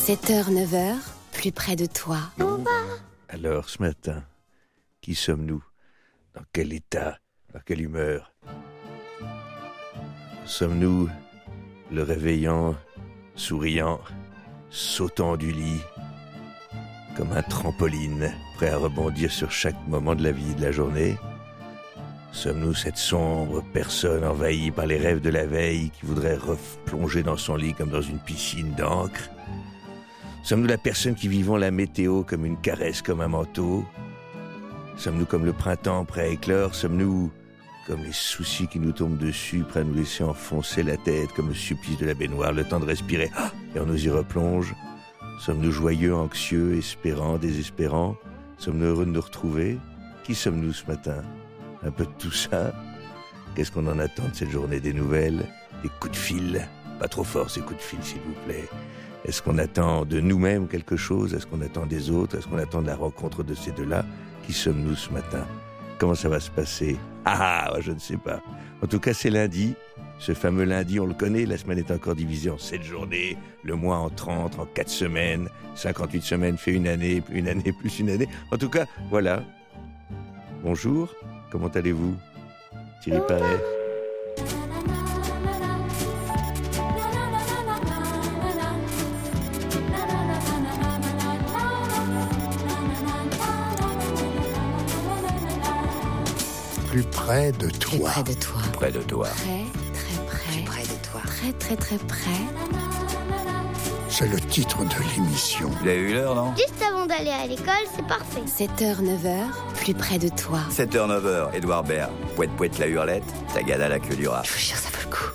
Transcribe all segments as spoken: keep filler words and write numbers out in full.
sept heures neuf heures, plus près de toi. Alors, ce matin, qui sommes-nous? Dans quel état? Dans quelle humeur? Sommes-nous le réveillant, souriant, sautant du lit, comme un trampoline, prêt à rebondir sur chaque moment de la vie de la journée? Sommes-nous cette sombre personne envahie par les rêves de la veille qui voudrait replonger dans son lit comme dans une piscine d'encre? Sommes-nous la personne qui vivons la météo comme une caresse, comme un manteau? Sommes-nous comme le printemps prêt à éclore? Sommes-nous comme les soucis qui nous tombent dessus, prêts à nous laisser enfoncer la tête comme le supplice de la baignoire, le temps de respirer, ah, et on nous y replonge? Sommes-nous joyeux, anxieux, espérants, désespérants? Sommes-nous heureux de nous retrouver? Qui sommes-nous ce matin? Un peu de tout ça? Qu'est-ce qu'on en attend de cette journée? Des nouvelles? Des coups de fil? Pas trop fort ces coups de fil, s'il vous plaît. Est-ce qu'on attend de nous-mêmes quelque chose? Est-ce qu'on attend des autres? Est-ce qu'on attend de la rencontre de ces deux-là? Qui sommes-nous ce matin? Comment ça va se passer? Ah, je ne sais pas. En tout cas, c'est lundi. Ce fameux lundi, on le connaît. La semaine est encore divisée en sept journées. Le mois en trente, en quatre semaines. cinquante-huit semaines fait une année, puis une année plus une année. En tout cas, voilà. Bonjour. Comment allez-vous? Thierry Paré. Plus près de toi. Plus près de toi. Plus près de toi. Très, très près. Plus près de toi. Très, très, très près. C'est le titre de l'émission. Vous avez eu l'heure, non? Juste avant d'aller à l'école, c'est parfait. sept heures neuf heures, plus près de toi. sept heures neuf heures, Édouard Baird. Pouette pouette la hurlette, Tagada la queue du rat. Je vous jure, ça vaut le coup.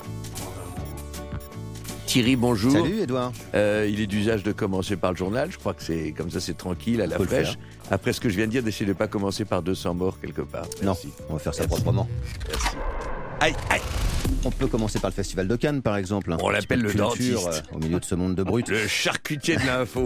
Thierry, bonjour. Salut Edouard. Euh, il est d'usage de commencer par le journal. Je crois que c'est comme ça, c'est tranquille, à la Faut le fraîche. faire. Après ce que je viens de dire, d'essayer de ne pas commencer par deux cents morts quelque part. Merci. Non, on va faire ça Merci. proprement. Merci. Aïe, aïe. On peut commencer par le Festival de Cannes, par exemple. On Un l'appelle petit peu de le culture, dentiste. euh, au milieu de ce monde de brutes. Le charcutier de l'info.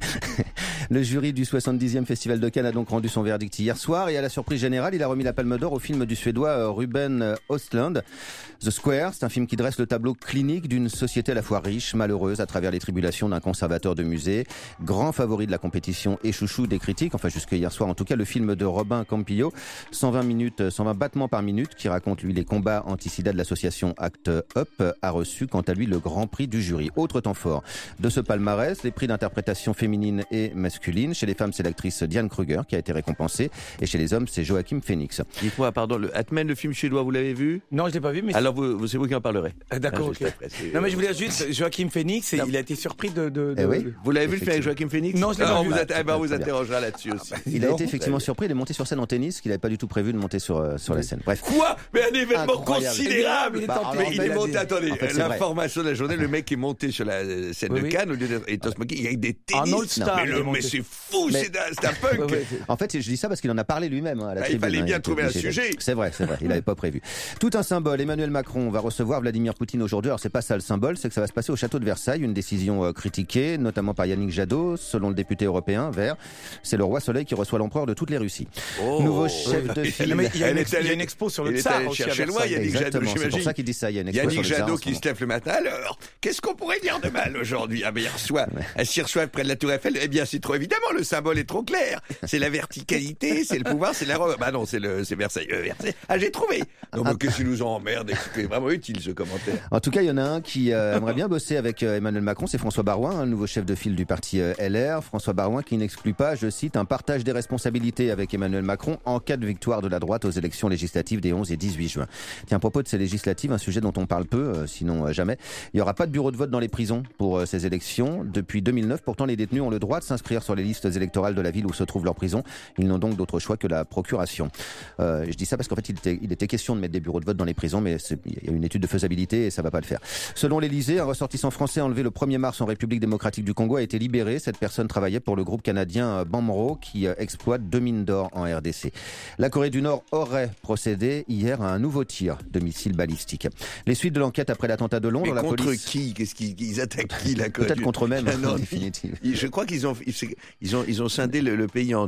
Le jury du soixante-dixième Festival de Cannes a donc rendu son verdict hier soir et à la surprise générale, il a remis la Palme d'Or au film du Suédois euh, Ruben Östlund. The Square, c'est un film qui dresse le tableau clinique d'une société à la fois riche, malheureuse, à travers les tribulations d'un conservateur de musée. Grand favori de la compétition et chouchou des critiques, enfin jusqu'à hier soir en tout cas, le film de Robin Campillo, cent vingt minutes, cent vingt battements par minute, qui raconte lui les combats anti-sida de l'association Act Up, a reçu quant à lui le grand prix du jury. Autre temps fort de ce palmarès, les prix d'interprétation féminine et masculine. Chez les femmes, c'est l'actrice Diane Kruger qui a été récompensée et chez les hommes, c'est Joachim Phoenix. Dites-moi, pardon, le Atmen, le film suédois, vous l'avez vu? Non, je l'ai pas vu, mais Alors, vous, vous, c'est vous qui en parlerez. Ah, d'accord. Ah, Ok. juste après, c'est- Non, mais je voulais dire juste Joachim Phoenix, et Non. il a été surpris de. de, de- Eh oui. de- Vous l'avez vu le film avec Joachim Phoenix? Non, je l'ai Ah, pas on vu. vous, Bah, atte- eh ben, on vous très bien. interrogera là-dessus aussi. Il a Non. été effectivement surpris, il est monté sur scène en tennis, qu'il n'avait pas du tout prévu de monter sur, euh, sur la scène. Bref. Quoi? Mais un événement Incroyable. considérable! Il est Bah, tenté. Mais alors, il en est fait, monté, attendez, en fait, c'est vrai. l'information de la journée, le mec est monté sur la euh, scène Oui, de oui. Cannes, au lieu d'être être au smoking, il y a des tennis. Un all-star, mais il est le- monté. mais c'est fou, Mais- c'est un, c'est un punk! Ouais, ouais, c'est- En fait, je dis ça parce qu'il en a parlé lui-même hein, à la Ah, il tribune. fallait hein, bien était trouver un obligé de- sujet. C'est vrai, c'est vrai, il n'avait pas prévu. Tout un symbole, Emmanuel Macron va recevoir Vladimir Poutine aujourd'hui. Alors c'est pas ça le symbole, c'est que ça va se passer au château de Versailles, une décision euh, critiquée, notamment par Yannick Jadot, selon le député européen Vert. C'est le roi Soleil qui reçoit l'empereur de toutes les Russies. Oh. Nouveau chef de Elle file. Non, mais il y a Elle une est ex- il y a allée- une expo sur le il est tsar allé aussi à chercher loin, Versailles. Yannick Jadot, Exactement, c'est pour j'imagine. ça qu'il dit ça. Il y a une expo Yannick sur le tsar en Jadot ce qui moment. se lève le matin, alors, qu'est-ce qu'on pourrait dire de mal aujourd'hui? Ah ben il reçoit, elle s'y reçoit près de la Tour Eiffel, eh bien c'est trop évidemment, le symbole est trop clair. C'est la verticalité, c'est le pouvoir, c'est la... Bah non, c'est le, c'est Versailles. Euh, Versailles. Ah j'ai trouvé. Non mais qu'est-ce qu'il nous emmerde, c'est vraiment utile ce commentaire. En tout cas, il y en a un qui euh, aimerait bien bosser avec euh, Emmanuel Macron, c'est François Baroin, un nouveau chef de file du parti euh, L R. François Baroin qui n'exclut pas, je cite, un partage des responsabilités avec Emmanuel Macron en cas de victoire de la droite aux élections législatives des onze et dix-huit juin. Tiens, à propos de ces législatives, un sujet dont on parle peu, euh, sinon euh, jamais, il n'y aura pas de bureau de vote dans les prisons pour euh, ces élections. Depuis deux mille neuf, pourtant, les détenus ont le droit de s'inscrire sur les listes électorales de la ville où se trouve leur prison. Ils n'ont donc d'autre choix que la procuration. Euh, je dis ça parce qu'en fait, il était, il était question de mettre des bureaux de vote dans les prisons, mais c'est- il y a une étude de faisabilité et ça va pas le faire. Selon l'Élysée, un ressortissant français enlevé le premier mars en République démocratique du Congo a été libéré. Cette personne travaillait pour le groupe canadien euh, Bamro qui euh, exploite deux mines d'or en R D C. La Corée du Nord aurait procédé hier à un nouveau tir de missiles balistiques. Les suites de l'enquête après l'attentat de Londres, Mais la contre police... qui? Qu'est-ce qu'ils, ils attaquent qui la Corée Peut-être du- contre eux-mêmes, Ah, non, en définitive. ils- Je crois qu'ils ont, ils, ils ont, ils ont scindé le, le pays en deux.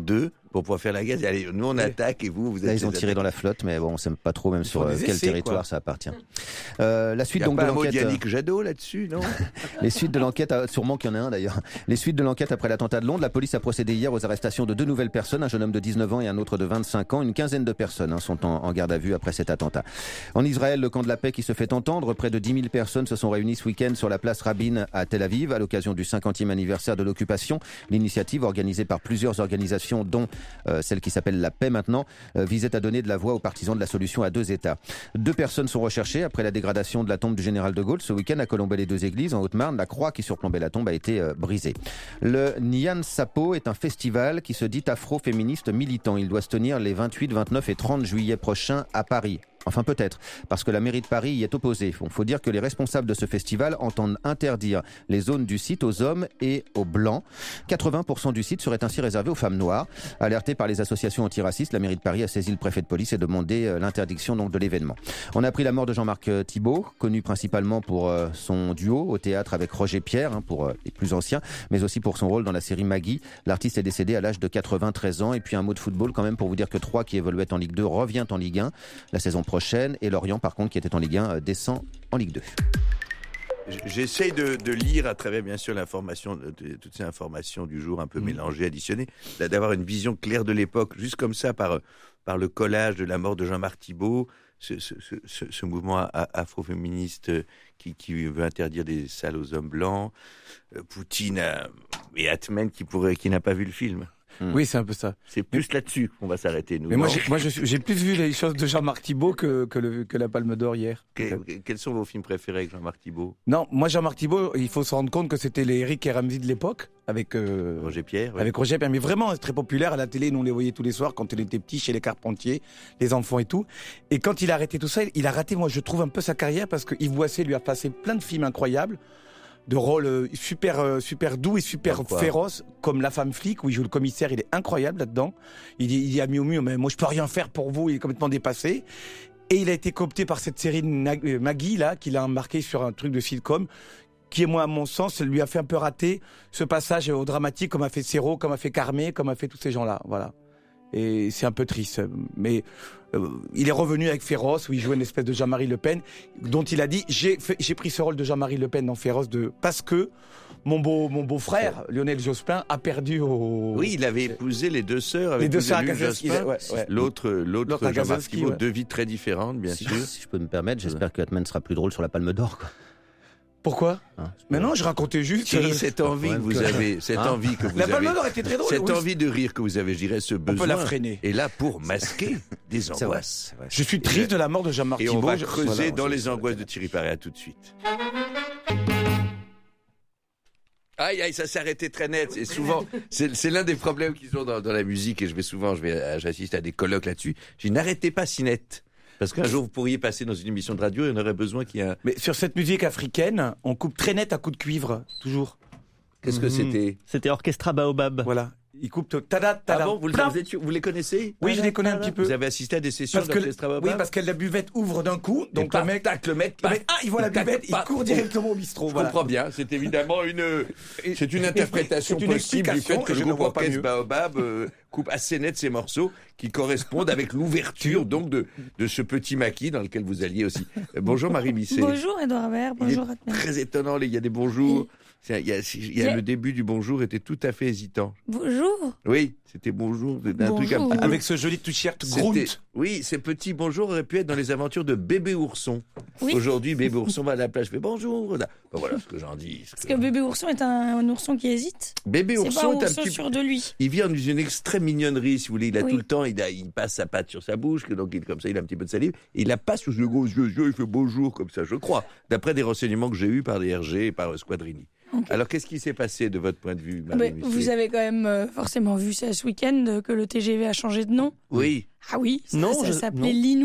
pour pouvoir faire la guerre. Allez, nous on attaque et vous, vous êtes. Là, ils ont les tiré dans la flotte, mais bon, on ne sait pas trop même sur euh, quel essais, territoire quoi. ça appartient. Euh, la suite Il y a donc pas de un mot de l'enquête. Yannick Jadot là-dessus, non? Les suites de l'enquête, euh, sûrement qu'il y en a un d'ailleurs. Les suites de l'enquête après l'attentat de Londres, la police a procédé hier aux arrestations de deux nouvelles personnes, un jeune homme de dix-neuf ans et un autre de vingt-cinq ans. Une quinzaine de personnes hein, sont en, en garde à vue après cet attentat. En Israël, le camp de la paix qui se fait entendre, près de dix mille personnes se sont réunies ce week-end sur la place Rabin à Tel Aviv à l'occasion du cinquantième anniversaire de l'occupation. L'initiative organisée par plusieurs organisations, dont euh, celle qui s'appelle La Paix maintenant, euh, visait à donner de la voix aux partisans de la solution à deux États. Deux personnes sont recherchées après la dégradation de la tombe du général de Gaulle ce week-end à Colombey-les-Deux-Églises en Haute-Marne. La croix qui surplombait la tombe a été euh, brisée. Le Nyan Sapo est un festival qui se dit afro-féministe militant. Il doit se tenir les vingt-huit, vingt-neuf et trente juillet prochains à Paris. Enfin peut-être, parce que la mairie de Paris y est opposée. Il faut dire que les responsables de ce festival entendent interdire les zones du site aux hommes et aux blancs. quatre-vingts pour cent du site serait ainsi réservé aux femmes noires. Alertée par les associations antiracistes, la mairie de Paris a saisi le préfet de police et demandé l'interdiction donc de l'événement. On a appris la mort de Jean-Marc Thibault, connu principalement pour son duo au théâtre avec Roger Pierre, hein, pour les plus anciens, mais aussi pour son rôle dans la série Maggie. L'artiste est décédé à l'âge de quatre-vingt-treize ans. Et puis un mot de football quand même pour vous dire que Troyes, qui évoluait en Ligue deux, revient en Ligue un la saison prochaine. Et Lorient, par contre, qui était en Ligue un, descend en Ligue deux. J'essaye de, de lire à travers, bien sûr, l'information, de, de, toutes ces informations du jour un peu mmh. mélangées, additionnées, d'avoir une vision claire de l'époque, juste comme ça, par, par le collage de la mort de Jean-Marc Thibault, ce, ce, ce, ce mouvement afroféministe qui, qui veut interdire des salles aux hommes blancs, Poutine et Atman qui, pourrait, qui n'a pas vu le film. Mmh. Oui, c'est un peu ça. C'est plus là-dessus qu'on va s'arrêter, nous. Mais moi, j'ai, moi je, j'ai plus vu les choses de Jean-Marc Thibault que, que, le, que la Palme d'Or hier. Que, quels sont vos films préférés avec Jean-Marc Thibault? Non, moi, Jean-Marc Thibault, il faut se rendre compte que c'était les Eric et Ramsey de l'époque, avec euh, Roger Pierre. Ouais. Avec Roger Pierre, mais vraiment très populaire à la télé. Nous, on les voyait tous les soirs quand il était petit, chez les Carpentiers, les enfants et tout. Et quand il a arrêté tout ça, il a raté, moi, je trouve, un peu sa carrière parce que Yves Boisset lui a passé plein de films incroyables, de rôles super super doux et super féroces, comme La Femme flic, où il joue le commissaire. Il est incroyable là-dedans. Il dit, il dit à Miu Miu, mais moi je peux rien faire pour vous. Il est complètement dépassé. Et il a été coopté par cette série de Maggie là, qu'il a marqué sur un truc de sitcom, qui est, moi, à mon sens, lui a fait un peu rater ce passage au dramatique, comme a fait Serrault, comme a fait Carmé, comme a fait tous ces gens-là. Voilà. Et c'est un peu triste. Mais euh, il est revenu avec Féroce, où il jouait une espèce de Jean-Marie Le Pen, dont il a dit, j'ai, fait, j'ai pris ce rôle de Jean-Marie Le Pen dans Féroce de, parce que mon beau, mon beau-frère, Lionel Jospin, a perdu au... Oui, il avait épousé les deux sœurs avec les deux sœurs Jospin. Ouais, ouais. L'autre, l'autre, l'autre Jean-Marc Thibault, ouais. Deux vies très différentes, bien si, sûr. Si je peux me permettre, j'espère que Atman sera plus drôle sur la Palme d'Or, quoi. Pourquoi hein, Mais non, je racontais juste Thierry, cette envie que vous avez, cette hein envie que vous la avez, Palme d'Or était très drôle. Cette oui. envie de rire que vous avez, je dirais, ce besoin. On peut la freiner. Et là pour masquer des angoisses. Vrai, je suis triste de la mort de Jean-Marc Thibault. Et on va creuser voilà, dans les angoisses de Thierry Paré. À tout de suite. Aïe, aïe, ça s'est arrêté très net. C'est souvent, c'est, c'est l'un des problèmes qu'ils ont dans, dans la musique, et je vais souvent, je vais, j'assiste à des colloques là-dessus. Je dis, n'arrêtez pas si net. Parce qu'un jour, vous pourriez passer dans une émission de radio et on aurait besoin qu'il y ait un... Mais sur cette musique africaine, on coupe très net à coups de cuivre, toujours. Qu'est-ce que mmh. c'était? C'était Orchestra Baobab. Voilà. Ils coupent tada, tada. Ah bon, vous, vous, êtes, vous les connaissez? Oui, je les connais un petit peu. Vous avez assisté à des sessions parce d'Orchestra Baobab? Oui, parce que la buvette ouvre d'un coup, donc et le mec, tac, le mec, le mec, ah, il voit la buvette, il court directement au bistrot. Je voilà. comprends bien, c'est évidemment une, c'est une interprétation c'est une possible du fait que le groupe Orchestre Baobab euh, coupe assez net ces morceaux qui correspondent avec l'ouverture donc de, de ce petit maquis dans lequel vous alliez aussi. Euh, bonjour Marie Bisset. Bonjour Edouard Baird, bonjour Atman. Très étonnant, il y a des bonjours. Il y a, il y a le début du bonjour était tout à fait hésitant. Bonjour. Oui, c'était bonjour. Un bonjour. Truc un... Avec ce joli t-shirt Grunt. Oui, ces petits bonjours auraient pu être dans les aventures de Bébé Ourson. Oui. Aujourd'hui, Bébé Ourson va à la plage, fait bonjour. Ben voilà ce que j'en dis. Parce que, que Bébé Ourson est un, un ourson qui hésite. Bébé c'est Ourson pas est un ourson petit sûr de lui. Il vient dans une extrême mignonnerie, si vous voulez. Il a oui. tout le temps, il, a, il passe sa patte sur sa bouche, donc il comme ça, il a un petit peu de salive. Et il la passe sous ses gros yeux, yeux, il fait bonjour comme ça, je crois. D'après des renseignements que j'ai eus par des R G et par euh, Squadrini. Okay. Alors, qu'est-ce qui s'est passé de votre point de vue, Marie Musset ? Vous avez quand même euh, forcément vu ça ce week-end, que le T G V a changé de nom. Oui. Ah oui, ça, non, ça je... s'appelait non. l'Inouï.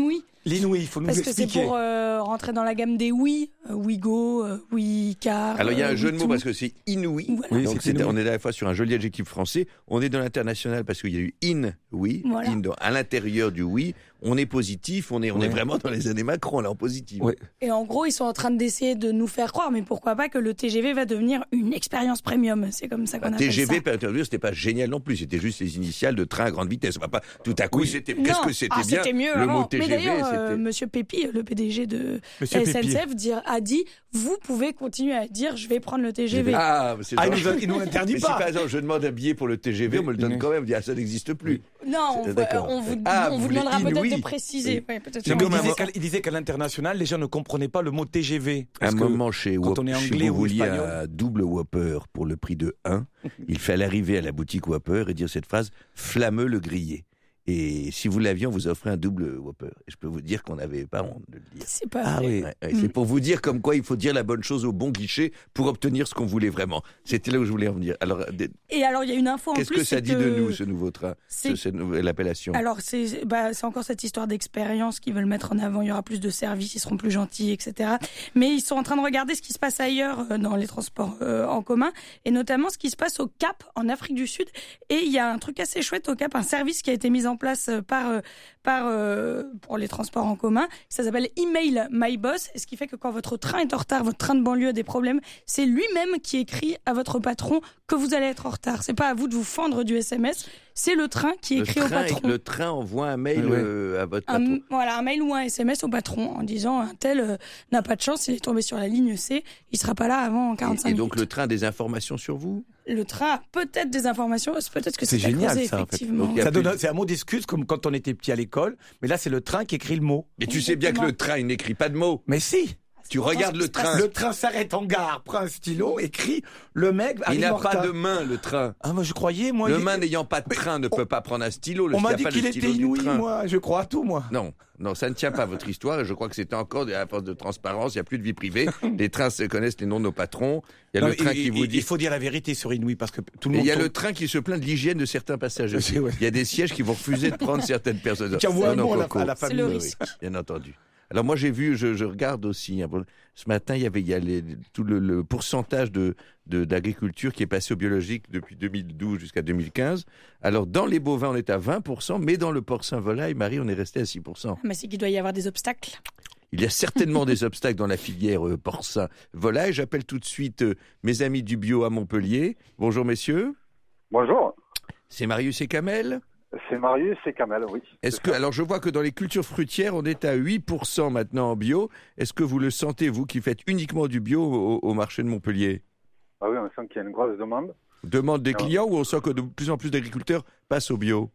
L'inouï, il faut nous Parce que expliquer. c'est pour euh, rentrer dans la gamme des oui, euh, Wigo, euh, oui car. Alors il y a un euh, jeu oui de mots tout. parce que c'est inouï. Voilà. Oui, Donc c'est c'est- inouï. on est à la fois sur un joli adjectif français, on est dans l'international parce qu'il y a eu in, oui, Voilà. in dans- à l'intérieur du oui, on est positif, on est, on Ouais. est vraiment dans les années Macron, là, en positif. Ouais. Et en gros, ils sont en train d'essayer de nous faire croire, mais pourquoi pas que le T G V va devenir une expérience premium. C'est comme ça qu'on Bah, appelle T G V, ça. par intérieur, c'était pas génial non plus, c'était juste les initiales de train à grande vitesse. On va pas, tout à coup, Oui. c'était, Non. qu'est-ce que c'était Ah, bien. c'était mieux le avant. mot T G V, Mais d'ailleurs, c'était. euh, Monsieur Pépi, le P D G de Monsieur la S N Pépi. C F, dire- a dit vous pouvez continuer à dire je vais prendre le T G V. Ah, c'est Ah, il gentil. nous, il nous l'interdit Mais si pas. par exemple je demande un billet pour le T G V, on me le donne Oui. quand même, on dit ah ça n'existe plus. Non, on, C'est- va- d'accord. on vous, Ah, on vous vous voulez demandera peut-être inouï. de préciser. Oui. Ouais, peut-être Non, que mais vous il, disait avez- qu'à, il disait qu'à l'international, les gens ne comprenaient pas le mot T G V. À un Parce que moment chez, quand Whop- on est chez anglais vous ou vouliez espagnol. un double Whopper pour le prix de un, il fallait arriver à la boutique Whopper et dire cette phrase « Flammeux le grillé ». Et si vous l'aviez, on vous offrait un double Whopper. Et je peux vous dire qu'on n'avait pas honte de le dire. C'est pas Ah vrai. oui. Ouais, ouais, c'est pour vous dire comme quoi il faut dire la bonne chose au bon guichet pour obtenir ce qu'on voulait vraiment. C'était là où je voulais en venir. Alors, des- Et alors, il y a une info en qu'est-ce plus. que ça c'est dit de nous, ce nouveau train, c'est- ce- cette nouvelle appellation? Alors, c'est bah, c'est encore cette histoire d'expérience qu'ils veulent mettre en avant. Il y aura plus de services, ils seront plus gentils, et cetera. Mais ils sont en train de regarder ce qui se passe ailleurs euh, dans les transports euh, en commun, et notamment ce qui se passe au Cap, en Afrique du Sud. Et il y a un truc assez chouette au Cap, un service qui a été mis en place euh, par, euh, par, euh, pour les transports en commun. Ça s'appelle Email My Boss, ce qui fait que quand votre train est en retard, votre train de banlieue a des problèmes, c'est lui-même qui écrit à votre patron que vous allez être en retard. C'est pas à vous de vous fendre du S M S, c'est le train qui le, écrit au train, patron. le train envoie un mail Ah ouais. euh, à votre Un, patron. voilà, un mail ou un S M S au patron en disant un tel euh, n'a pas de chance, il est tombé sur la ligne C, il sera pas là avant quarante-cinq Et, et donc minutes. le train a des informations sur vous? Le... train a peut-être des informations, peut-être que C'est c'est, à génial, creuser, ça, en fait. effectivement. Donc, il y a Ça plus- donne, c'est un mot d'excuse comme quand on était petit à l'école, mais là c'est le train qui écrit le mot. Mais tu sais bien que le train, il n'écrit pas de mots. Mais si, Tu pourtant regardes ce le qui se passe. train. le train s'arrête en gare, prend un stylo, écrit, le mec Il arrive n'a en pas retard. de main, le train. Ah moi je croyais, moi. Le il- main n'ayant pas de train ne peut pas prendre un stylo. Le- On il y m'a a dit pas le qu'il stylo était du inouï, train. moi. Je crois à tout, moi. Non, non, ça ne tient pas votre histoire. Et je crois que c'était encore à force de transparence. Il n'y a plus de vie privée. Les trains se connaissent les noms de nos patrons. Il y a Non, le train il- qui il- vous dit. Il faut dire la vérité sur Inouï parce que tout le Et monde. il y a tourne- le train qui se plaint de l'hygiène de certains passagers. C'est vrai. Il y a des sièges qui vont refuser de prendre certaines personnes. Qui envoie Non, un non, mot à la- Coco. à la C'est famille. le Oui, risque. oui, bien entendu. Alors moi j'ai vu, je, je regarde aussi. hein, ce matin il y avait il y a les- tout le, le pourcentage de, de d'agriculture qui est passé au biologique depuis deux mille douze jusqu'à deux mille quinze. Alors dans les bovins on est à vingt pour cent, mais dans le porcin volaille, Marie, on est resté à six pour cent. Mais c'est qu'il doit y avoir des obstacles. Il y a certainement des obstacles dans la filière euh, porcin volaille. J'appelle tout de suite euh, mes amis du bio à Montpellier. Bonjour messieurs. Bonjour, C'est Marius et Kamel. c'est Marius et Kamel, oui. Est-ce C'est que, ça. alors je vois que dans les cultures fruitières, on est à huit pour cent maintenant en bio. Est-ce que vous le sentez, vous qui faites uniquement du bio au, au marché de Montpellier? Ah oui, on sent qu'il y a une grosse demande. Demande des Non. clients ou on sent que de plus en plus d'agriculteurs passent au bio?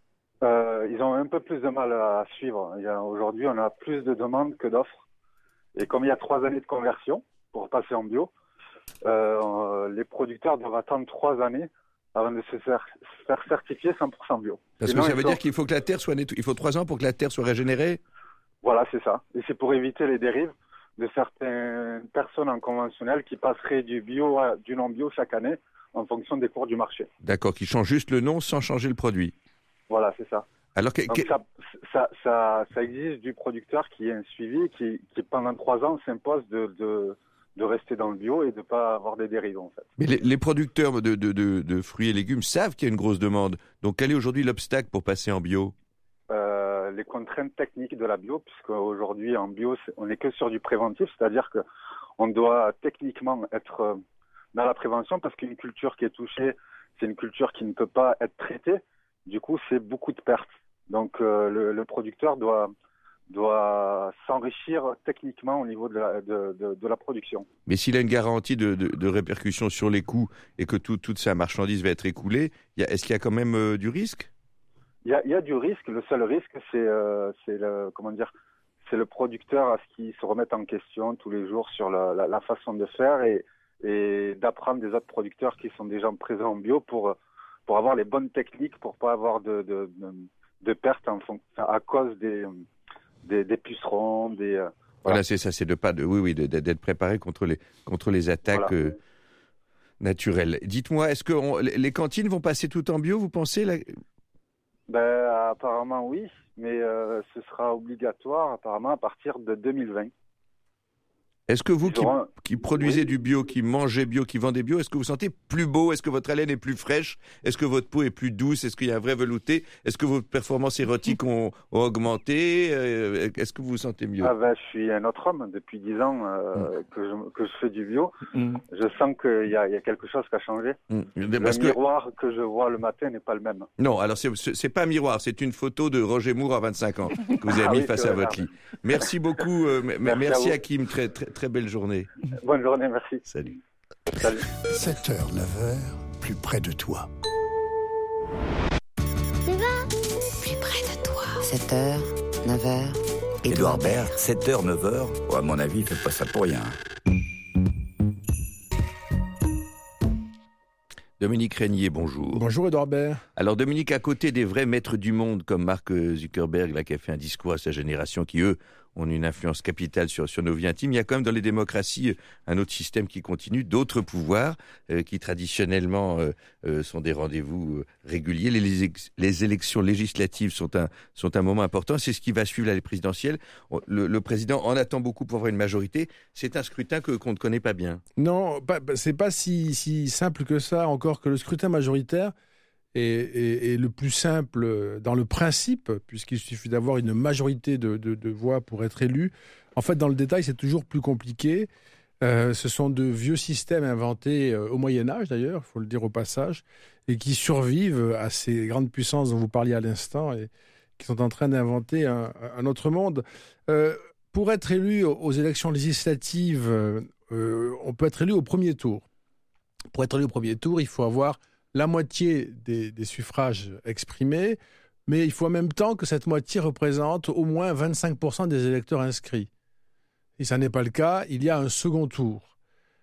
Euh, ils ont un peu plus de mal à suivre. Il y a- Aujourd'hui, on a plus de demandes que d'offres. Et comme il y a trois années de conversion pour passer en bio, euh, les producteurs doivent attendre trois années avant de se faire, se faire certifier cent pour cent bio. Parce Sinon, que ça ils veut sont- dire qu'il faut que la terre soit nettoyée. Il faut trois ans pour que la terre soit régénérée? Voilà, c'est ça. Et c'est pour éviter les dérives de certaines personnes en conventionnel qui passeraient du bio à du non-bio chaque année en fonction des cours du marché. D'accord, qui change juste le nom sans changer le produit. Voilà, c'est ça. Alors, que- Donc que- ça, ça, ça, ça exige du producteur qui est un suivi, qui, qui pendant trois ans s'impose de, de, de rester dans le bio et de ne pas avoir des dérives en fait. mais les, les producteurs de, de- de- de fruits et légumes savent qu'il y a une grosse demande. Donc, quel est aujourd'hui l'obstacle pour passer en bio? Euh, les contraintes techniques de la bio, puisque aujourd'hui en bio, c'est- on n'est que sur du préventif, c'est-à-dire que on doit techniquement être euh, dans la prévention parce qu'une culture qui est touchée, c'est une culture qui ne peut pas être traitée. Du coup, c'est beaucoup de pertes. Donc, euh, le, le producteur doit doit s'enrichir techniquement au niveau de la, de, de, de la production. Mais s'il a une garantie de, de, de répercussion sur les coûts et que tout, toute sa marchandise va être écoulée, il y a- est-ce qu'il y a quand même euh, du risque? Il y a, il y a du risque. Le seul risque, c'est euh, c'est le comment dire, c'est le producteur à ce qu'il se remette en question tous les jours sur la, la, la façon de faire et, et d'apprendre des autres producteurs qui sont déjà présents en bio pour pour avoir les bonnes techniques pour pas avoir de de, de, de pertes en fond, à cause des des, des pucerons, des euh, Voilà, c'est ça, c'est de pas de, oui, oui, de- de- d'être préparé contre les contre les attaques Voilà. euh, naturelles. Dites-moi, est-ce que on- les les cantines vont passer tout en bio, vous pensez là? Ben, apparemment, oui, mais euh, ce sera obligatoire, apparemment, à partir de deux mille vingt. Est-ce que vous qui, auront... qui produisez oui. du bio, qui mangez bio, qui vendez bio, est-ce que vous sentez plus beau? Est-ce que votre haleine est plus fraîche? Est-ce que votre peau est plus douce? Est-ce qu'il y a un vrai velouté? Est-ce que vos performances érotiques ont, ont augmenté? Est-ce que vous vous sentez mieux? Ah ben, je suis un autre homme depuis dix ans euh, mmh. que, je, que je fais du bio. Mmh. Je sens qu'il y a, il y a quelque chose qui a changé. Mmh. Parce le miroir que... que je vois le matin n'est pas le même. Non, alors c'est, c'est pas un miroir, c'est une photo de Roger Moore à vingt-cinq ans que vous avez ah mis oui, face à votre lit. Merci beaucoup, euh, merci, merci à Hakim, très, très, très belle journée. Bonne journée, merci. Salut. Salut. sept heures, neuf heures, plus près de toi. Plus près de toi. sept heures, neuf heures. Édouard Baird, sept heures, neuf heures. Oh, à mon avis, il fait pas ça pour rien. Dominique Régnier, bonjour. Bonjour Édouard Baird. Alors Dominique, à côté des vrais maîtres du monde comme Mark Zuckerberg, là, qui a fait un discours à sa génération, qui eux ont une influence capitale sur, sur nos vies intimes, il y a quand même dans les démocraties un autre système qui continue, d'autres pouvoirs euh, qui traditionnellement euh, euh, sont des rendez-vous euh, réguliers. Les, les, les élections législatives sont un, sont un moment important, c'est ce qui va suivre là, les présidentielles. Le, le président en attend beaucoup pour avoir une majorité. C'est un scrutin que, qu'on ne connaît pas bien. Non, pas, c'est pas si, si simple que ça, encore que le scrutin majoritaire est, est, est le plus simple dans le principe, puisqu'il suffit d'avoir une majorité de, de, de voix pour être élu. En fait, dans le détail, c'est toujours plus compliqué. Euh, ce sont de vieux systèmes inventés euh, au Moyen-Âge, d'ailleurs, il faut le dire au passage, et qui survivent à ces grandes puissances dont vous parliez à l'instant et qui sont en train d'inventer un, un autre monde. Euh, pour être élu aux élections législatives, euh, on peut être élu au premier tour. Pour être élu au premier tour, il faut avoir la moitié des, des suffrages exprimés, mais il faut en même temps que cette moitié représente au moins vingt-cinq pour cent des électeurs inscrits. Si ça n'est pas le cas, il y a un second tour.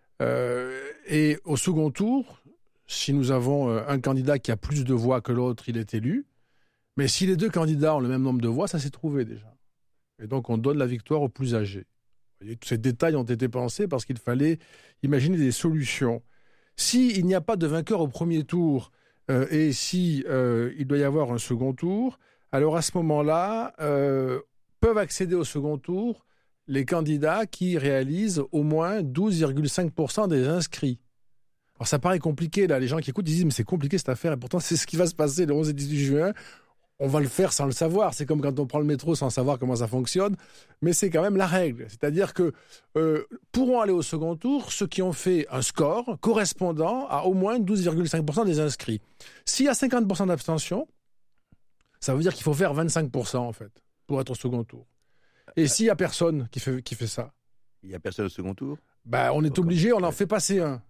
Euh, et au second tour, si nous avons un candidat qui a plus de voix que l'autre, il est élu. Mais si les deux candidats ont le même nombre de voix, ça s'est trouvé déjà. Et donc on donne la victoire aux plus âgés. Vous voyez, tous ces détails ont été pensés parce qu'il fallait imaginer des solutions. S'il n'y a pas de vainqueur au premier tour euh, et si euh, il doit y avoir un second tour, alors à ce moment-là, euh, peuvent accéder au second tour les candidats qui réalisent au moins douze virgule cinq pour cent des inscrits. Alors ça paraît compliqué, là, les gens qui écoutent ils disent « mais c'est compliqué cette affaire » et pourtant c'est ce qui va se passer le onze et dix-huit juin. On va le faire sans le savoir. C'est comme quand on prend le métro sans savoir comment ça fonctionne. Mais c'est quand même la règle. C'est-à-dire que euh, pourront aller au second tour ceux qui ont fait un score correspondant à au moins douze virgule cinq pour cent des inscrits. S'il y a cinquante pour cent d'abstention, ça veut dire qu'il faut faire vingt-cinq pour cent en fait pour être au second tour. Et s'il n'y a personne qui fait, qui fait ça, il n'y a personne au second tour, bah, on est obligé, on en fait passer un.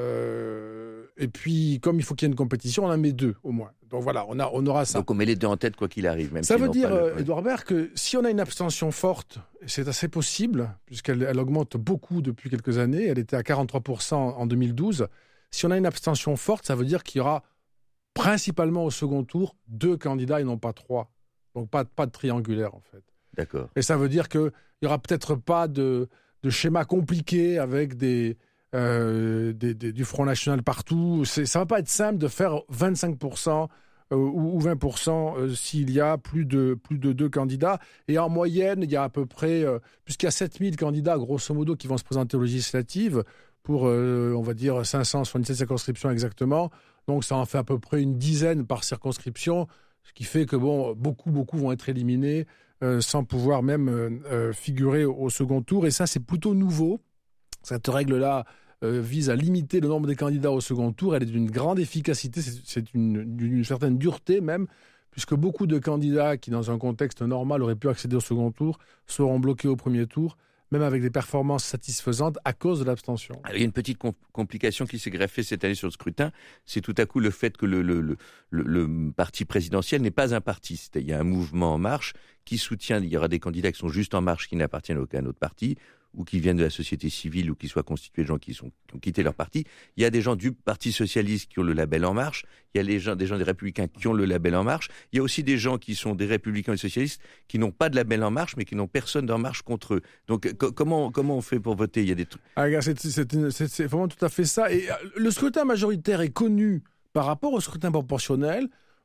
Euh, et puis, comme il faut qu'il y ait une compétition, on en met deux au moins. Donc voilà, on, a, on aura ça. Donc on met les deux en tête quoi qu'il arrive. Même ça veut dire, le... Édouard Baird, que si on a une abstention forte, c'est assez possible, puisqu'elle elle augmente beaucoup depuis quelques années, elle était à quarante-trois pour cent en deux mille douze. Si on a une abstention forte, ça veut dire qu'il y aura principalement au second tour deux candidats et non pas trois. Donc pas, pas de triangulaire en fait. D'accord. Et ça veut dire qu'il n'y aura peut-être pas de, de schéma compliqué avec des... Euh, des, des, du Front National partout. C'est, ça ne va pas être simple de faire vingt-cinq pour cent euh, ou, ou vingt pour cent euh, s'il y a plus de, plus de deux candidats. Et en moyenne, il y a à peu près, euh, puisqu'il y a sept mille candidats, grosso modo, qui vont se présenter aux législatives, pour, euh, on va dire, cinq cent soixante-dix-sept circonscriptions exactement. Donc ça en fait à peu près une dizaine par circonscription, ce qui fait que bon, beaucoup, beaucoup vont être éliminés euh, sans pouvoir même euh, figurer au, au second tour. Et ça, c'est plutôt nouveau. Cette règle-là Euh, vise à limiter le nombre des candidats au second tour. Elle est d'une grande efficacité, c'est, c'est une, d'une certaine dureté même, puisque beaucoup de candidats qui, dans un contexte normal, auraient pu accéder au second tour, seront bloqués au premier tour, même avec des performances satisfaisantes à cause de l'abstention. Alors, il y a une petite com- complication qui s'est greffée cette année sur le scrutin, c'est tout à coup le fait que le, le, le, le, le parti présidentiel n'est pas un parti. C'est, il y a un mouvement En Marche qui soutient, il y aura des candidats qui sont juste En Marche, qui n'appartiennent à aucun autre parti, ou qui viennent de la société civile, ou qui soient constitués de gens qui, sont, qui ont quitté leur parti. Il y a des gens du Parti socialiste qui ont le label En Marche, il y a les gens, des gens des Républicains qui ont le label En Marche, il y a aussi des gens qui sont des Républicains et socialistes qui n'ont pas de label En Marche, mais qui n'ont personne d'En Marche contre eux. Donc co- comment, comment on fait pour voter? Il y a des trucs... Ah, c'est, c'est, une, c'est, c'est vraiment tout à fait ça. Et le scrutin majoritaire est connu par rapport au scrutin proportionnel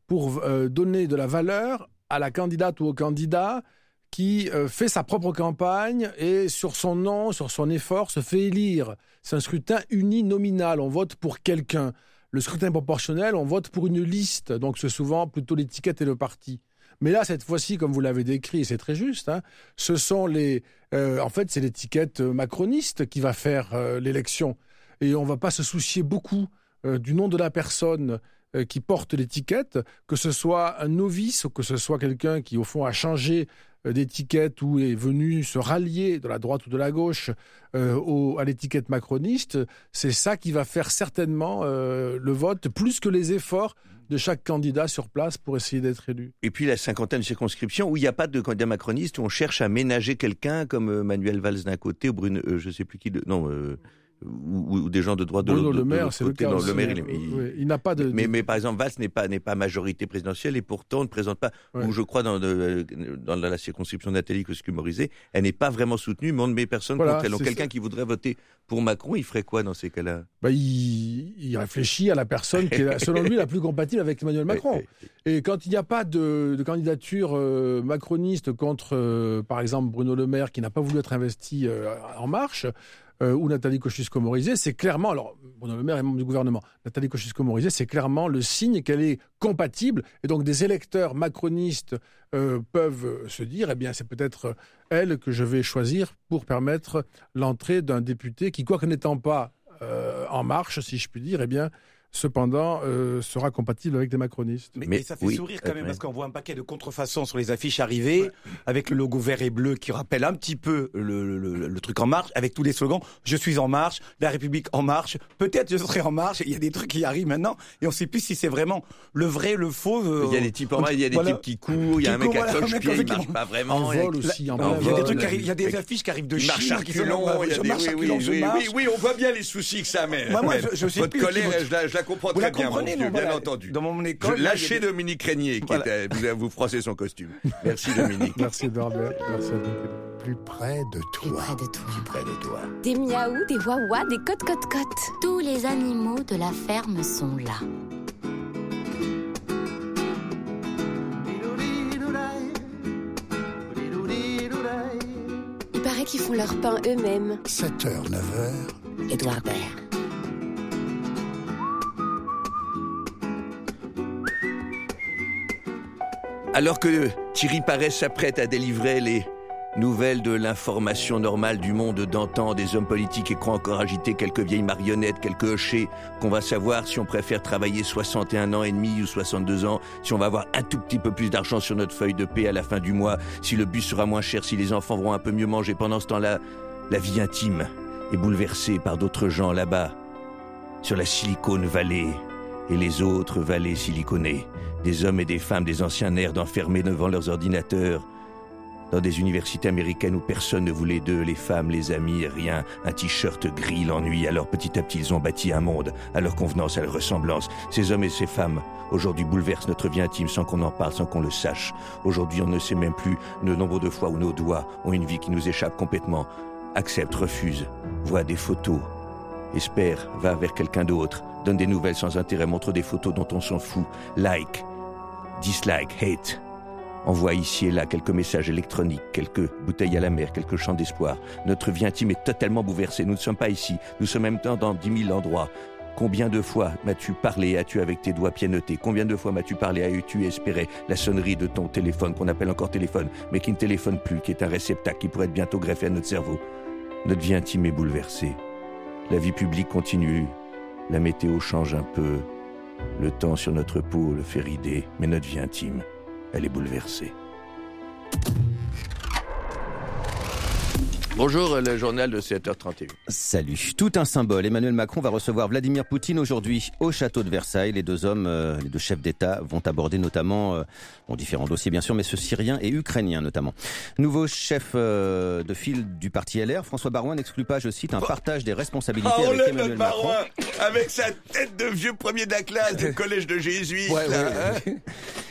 pour euh, donner de la valeur à la candidate ou au candidat qui euh, fait sa propre campagne et sur son nom, sur son effort, se fait élire. C'est un scrutin uninominal, on vote pour quelqu'un. Le scrutin proportionnel, on vote pour une liste, donc c'est souvent plutôt l'étiquette et le parti. Mais là, cette fois-ci, comme vous l'avez décrit, et c'est très juste, hein, ce sont les, euh, en fait, c'est l'étiquette macroniste qui va faire euh, l'élection. Et on ne va pas se soucier beaucoup euh, du nom de la personne euh, qui porte l'étiquette, que ce soit un novice ou que ce soit quelqu'un qui, au fond, a changé euh, d'étiquette ou est venu se rallier de la droite ou de la gauche euh, au, à l'étiquette macroniste. C'est ça qui va faire certainement euh, le vote, plus que les efforts de chaque candidat sur place pour essayer d'être élu. Et puis la cinquantaine de circonscriptions où il n'y a pas de candidat macroniste, où on cherche à ménager quelqu'un comme euh, Manuel Valls d'un côté ou Bruno, euh, je ne sais plus qui, de, non, euh, ou, ou des gens de droite de Bruno l'autre, Le Maire, de l'autre c'est côté. le cas Non, aussi, Le Maire, il, hein. il, oui, il n'a pas de... Mais, mais par exemple, Valls n'est pas, n'est pas majorité présidentielle et pourtant ne présente pas, Ouais. ou je crois dans, de, dans la circonscription de Nathalie Kosciusko-Morizet, elle n'est pas vraiment soutenue, mais on ne met personne Voilà, contre elle. Donc c'est quelqu'un ça. qui voudrait voter pour Macron, il ferait quoi dans ces cas-là? Bah, il, il réfléchit à la personne qui est, selon lui, la plus compatible avec Emmanuel Macron. Et quand il n'y a pas de, de candidature euh, macroniste contre, euh, par exemple, Bruno Le Maire, qui n'a pas voulu être investi euh, En Marche, euh, ou Nathalie Kosciusko-Morizet, c'est clairement, alors Bruno Le Maire est membre du gouvernement, Nathalie Kosciusko-Morizet, c'est clairement le signe qu'elle est compatible, et donc des électeurs macronistes euh, peuvent se dire, eh bien c'est peut-être elle que je vais choisir pour permettre l'entrée d'un député qui, quoique n'étant pas euh, En Marche, si je puis dire, eh bien cependant, euh, sera compatible avec des macronistes. Mais, Mais mais ça fait oui, sourire quand même, ouais. parce qu'on voit un paquet de contrefaçons sur les affiches arriver, ouais. avec le logo vert et bleu qui rappelle un petit peu le, le, le, le truc En Marche, avec tous les slogans « Je suis en marche »,« La République en marche »,« Peut-être je serai en marche ». Il y a des trucs qui arrivent maintenant, et on ne sait plus si c'est vraiment le vrai, le faux. Euh, il y a des types en marche, il y a des voilà. types qui courent, il y a un mec à cloche-pied, il ne marche pas vraiment. En vol aussi, en Il y a des trucs qui vol. arrivent, il y a des affiches qui arrivent de Il marche Chine, à qui sont reculons, il y a je des... marche à Oui, reculons, oui, je oui, marche. oui, oui, on voit bien les soucis que ça met. Moi, moi, je- je sais Votre plus colère, qui- je la, je la comprends Vous très la bien, mon comprenez, vieux, non, bien voilà. entendu. Dans mon Je école, là, il y lâchez a des- Dominique Régnier, qui Voilà. était, vous, vous froissez son costume. Merci Dominique. Merci Norbert, merci à vous. Plus près de Plus toi. près de toi. Près de toi. Des miaous, des wawas, des cotes-cotes-cotes. Tous les animaux de la ferme sont là. Il paraît qu'ils font leur pain eux-mêmes. sept heures, neuf heures. Édouard Baird. Alors que Thierry Parès s'apprête à délivrer les nouvelles de l'information normale du monde d'antan, des hommes politiques et croit encore agiter quelques vieilles marionnettes, quelques hochets, qu'on va savoir si on préfère travailler soixante et un ans et demi ou soixante-deux ans, si on va avoir un tout petit peu plus d'argent sur notre feuille de paie à la fin du mois, si le bus sera moins cher, si les enfants vont un peu mieux manger. Pendant ce temps-là, la vie intime est bouleversée par d'autres gens là-bas, sur la Silicon Valley et les autres vallées siliconées. Des hommes et des femmes, des anciens nerds enfermés devant leurs ordinateurs, dans des universités américaines où personne ne voulait d'eux, les femmes, les amis, rien, un t-shirt gris, l'ennui. Alors petit à petit, ils ont bâti un monde, à leur convenance, à leur ressemblance. Ces hommes et ces femmes, aujourd'hui, bouleversent notre vie intime sans qu'on en parle, sans qu'on le sache. Aujourd'hui, on ne sait même plus le nombre de fois où nos doigts ont une vie qui nous échappe complètement. Accepte, refuse, voit des photos, espère, va vers quelqu'un d'autre, donne des nouvelles sans intérêt, montre des photos dont on s'en fout, like, dislike, hate. Envoie ici et là quelques messages électroniques, quelques bouteilles à la mer, quelques chants d'espoir. Notre vie intime est totalement bouleversée. Nous ne sommes pas ici. Nous sommes en même temps dans dix mille endroits. Combien de fois m'as-tu parlé, as-tu avec tes doigts pianotés? Combien de fois m'as-tu parlé, as-tu espéré la sonnerie de ton téléphone, qu'on appelle encore téléphone, mais qui ne téléphone plus, qui est un réceptacle qui pourrait être bientôt greffé à notre cerveau? Notre vie intime est bouleversée. La vie publique continue. La météo change un peu. Le temps sur notre peau le fait rider. Mais notre vie intime, elle est bouleversée. Bonjour, le journal de sept heures trente et un. Salut. Tout un symbole. Emmanuel Macron va recevoir Vladimir Poutine aujourd'hui au château de Versailles. Les deux hommes, euh, les deux chefs d'État vont aborder notamment, euh, bon, différents dossiers bien sûr, mais ce syrien et ukrainien notamment. Nouveau chef euh, de file du parti L R, François Baroin n'exclut pas, je cite, un partage des responsabilités Ah, on avec lève Emmanuel notre Macron. Baroin avec sa tête de vieux premier de la classe du collège de jésuites. Ouais, là, ouais, hein. ouais.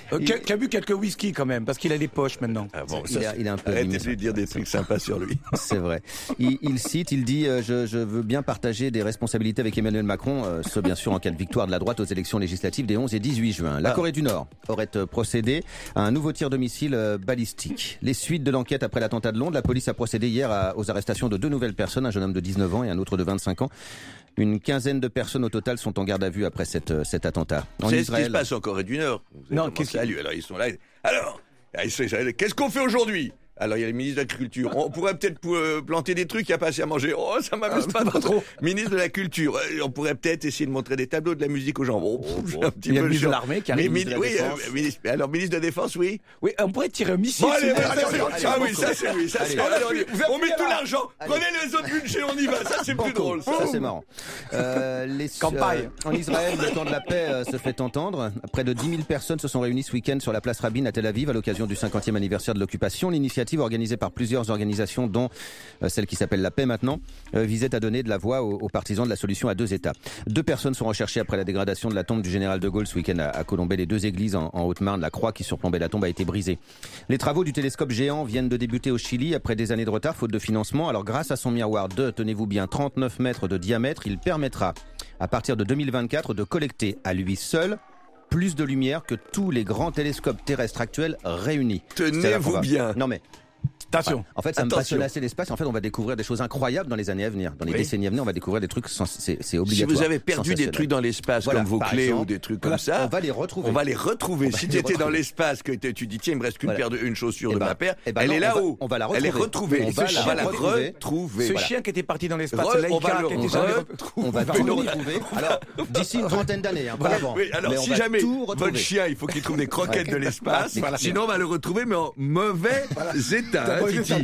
Euh, qui, a, qui a bu quelques whisky quand même, parce qu'il a des poches maintenant. Ah bon, il, ça, a, il a un peu. Arrêtez de lui dire des trucs sympas sur lui. C'est vrai. Il, il cite, il dit euh, je, je veux bien partager des responsabilités avec Emmanuel Macron, euh, ce bien sûr en cas de victoire de la droite aux élections législatives des onze et dix-huit juin. La ah. Corée du Nord aurait euh, procédé à un nouveau tir de missile euh, balistique. Les suites de l'enquête après l'attentat de Londres, la police a procédé hier à, aux arrestations de deux nouvelles personnes, un jeune homme de dix-neuf ans et un autre de vingt-cinq ans. Une quinzaine de personnes au total sont en garde à vue après cette, cet attentat. En c'est Israël... ce qui se passe en Corée du Nord. Non, qu'est-ce qu'il y a Alors ils sont là. Alors, qu'est-ce qu'on fait aujourd'hui ? Alors, il y a le ministre de l'Agriculture. On pourrait peut-être euh, planter des trucs, il n'y a pas assez à manger. Oh, ça m'amuse ah, pas, pas trop. Ministre de la Culture. On pourrait peut-être essayer de montrer des tableaux de la musique aux gens. Bon, oh, bon. Un petit il y a le ministre de l'Armée qui arrive. Mais, ministre oui, euh, ministre, alors, ministre de la Défense, oui. Oui, on pourrait tirer un missile. Bon, allez, allez, allez, allez, allez, ah oui, ça c'est oui. Ça, c'est, allez, allez, on met tout l'argent. Allez. Prenez les autres budgets, on y va. Ça, c'est plus drôle. Ça, c'est marrant. Euh, les, Campagne. Euh, en Israël, le temps de la paix euh, se fait entendre. Près de dix mille personnes se sont réunies ce week-end sur la place Rabin à Tel Aviv à l'occasion du cinquantième anniversaire de l'occupation. L'initiative organisée par plusieurs Plusieurs organisations, dont euh, celle qui s'appelle La Paix maintenant, euh, visait à donner de la voix aux, aux partisans de la solution à deux États. Deux personnes sont recherchées après la dégradation de la tombe du général de Gaulle ce week-end à, à Colombey. Les deux églises en, en Haute-Marne, la croix qui surplombait la tombe a été brisée. Les travaux du télescope géant viennent de débuter au Chili après des années de retard, faute de financement. Alors grâce à son miroir de, tenez-vous bien, trente-neuf mètres de diamètre, il permettra à partir de deux mille vingt-quatre de collecter à lui seul plus de lumière que tous les grands télescopes terrestres actuels réunis. Tenez-vous bien. Non mais Attention. Ouais. En fait, ça Attention. me passionne assez l'espace. En fait, on va découvrir des choses incroyables dans les années à venir. Dans les oui. décennies à venir, on va découvrir des trucs, sens... c'est, c'est obligatoire. Si vous avez perdu des trucs dans l'espace, voilà, comme vos clés exemple, ou des trucs voilà, comme ça, on va les retrouver. On va les retrouver. Va si tu étais dans l'espace, que tu dis, tiens, il me reste qu'une voilà. paire de, une chaussure et de bah, ma paire, bah elle non, est là-haut. On va la retrouver. Elle est retrouvée. On va la retrouver. Ce chien qui était parti dans l'espace, Laïka, qui était jamais on va tout retrouver. Alors, d'ici une trentaine d'années, pas avant. Alors, si jamais votre chien, il faut qu'il trouve des croquettes de l'espace, sinon on va le retrouver, mais en mauvais état.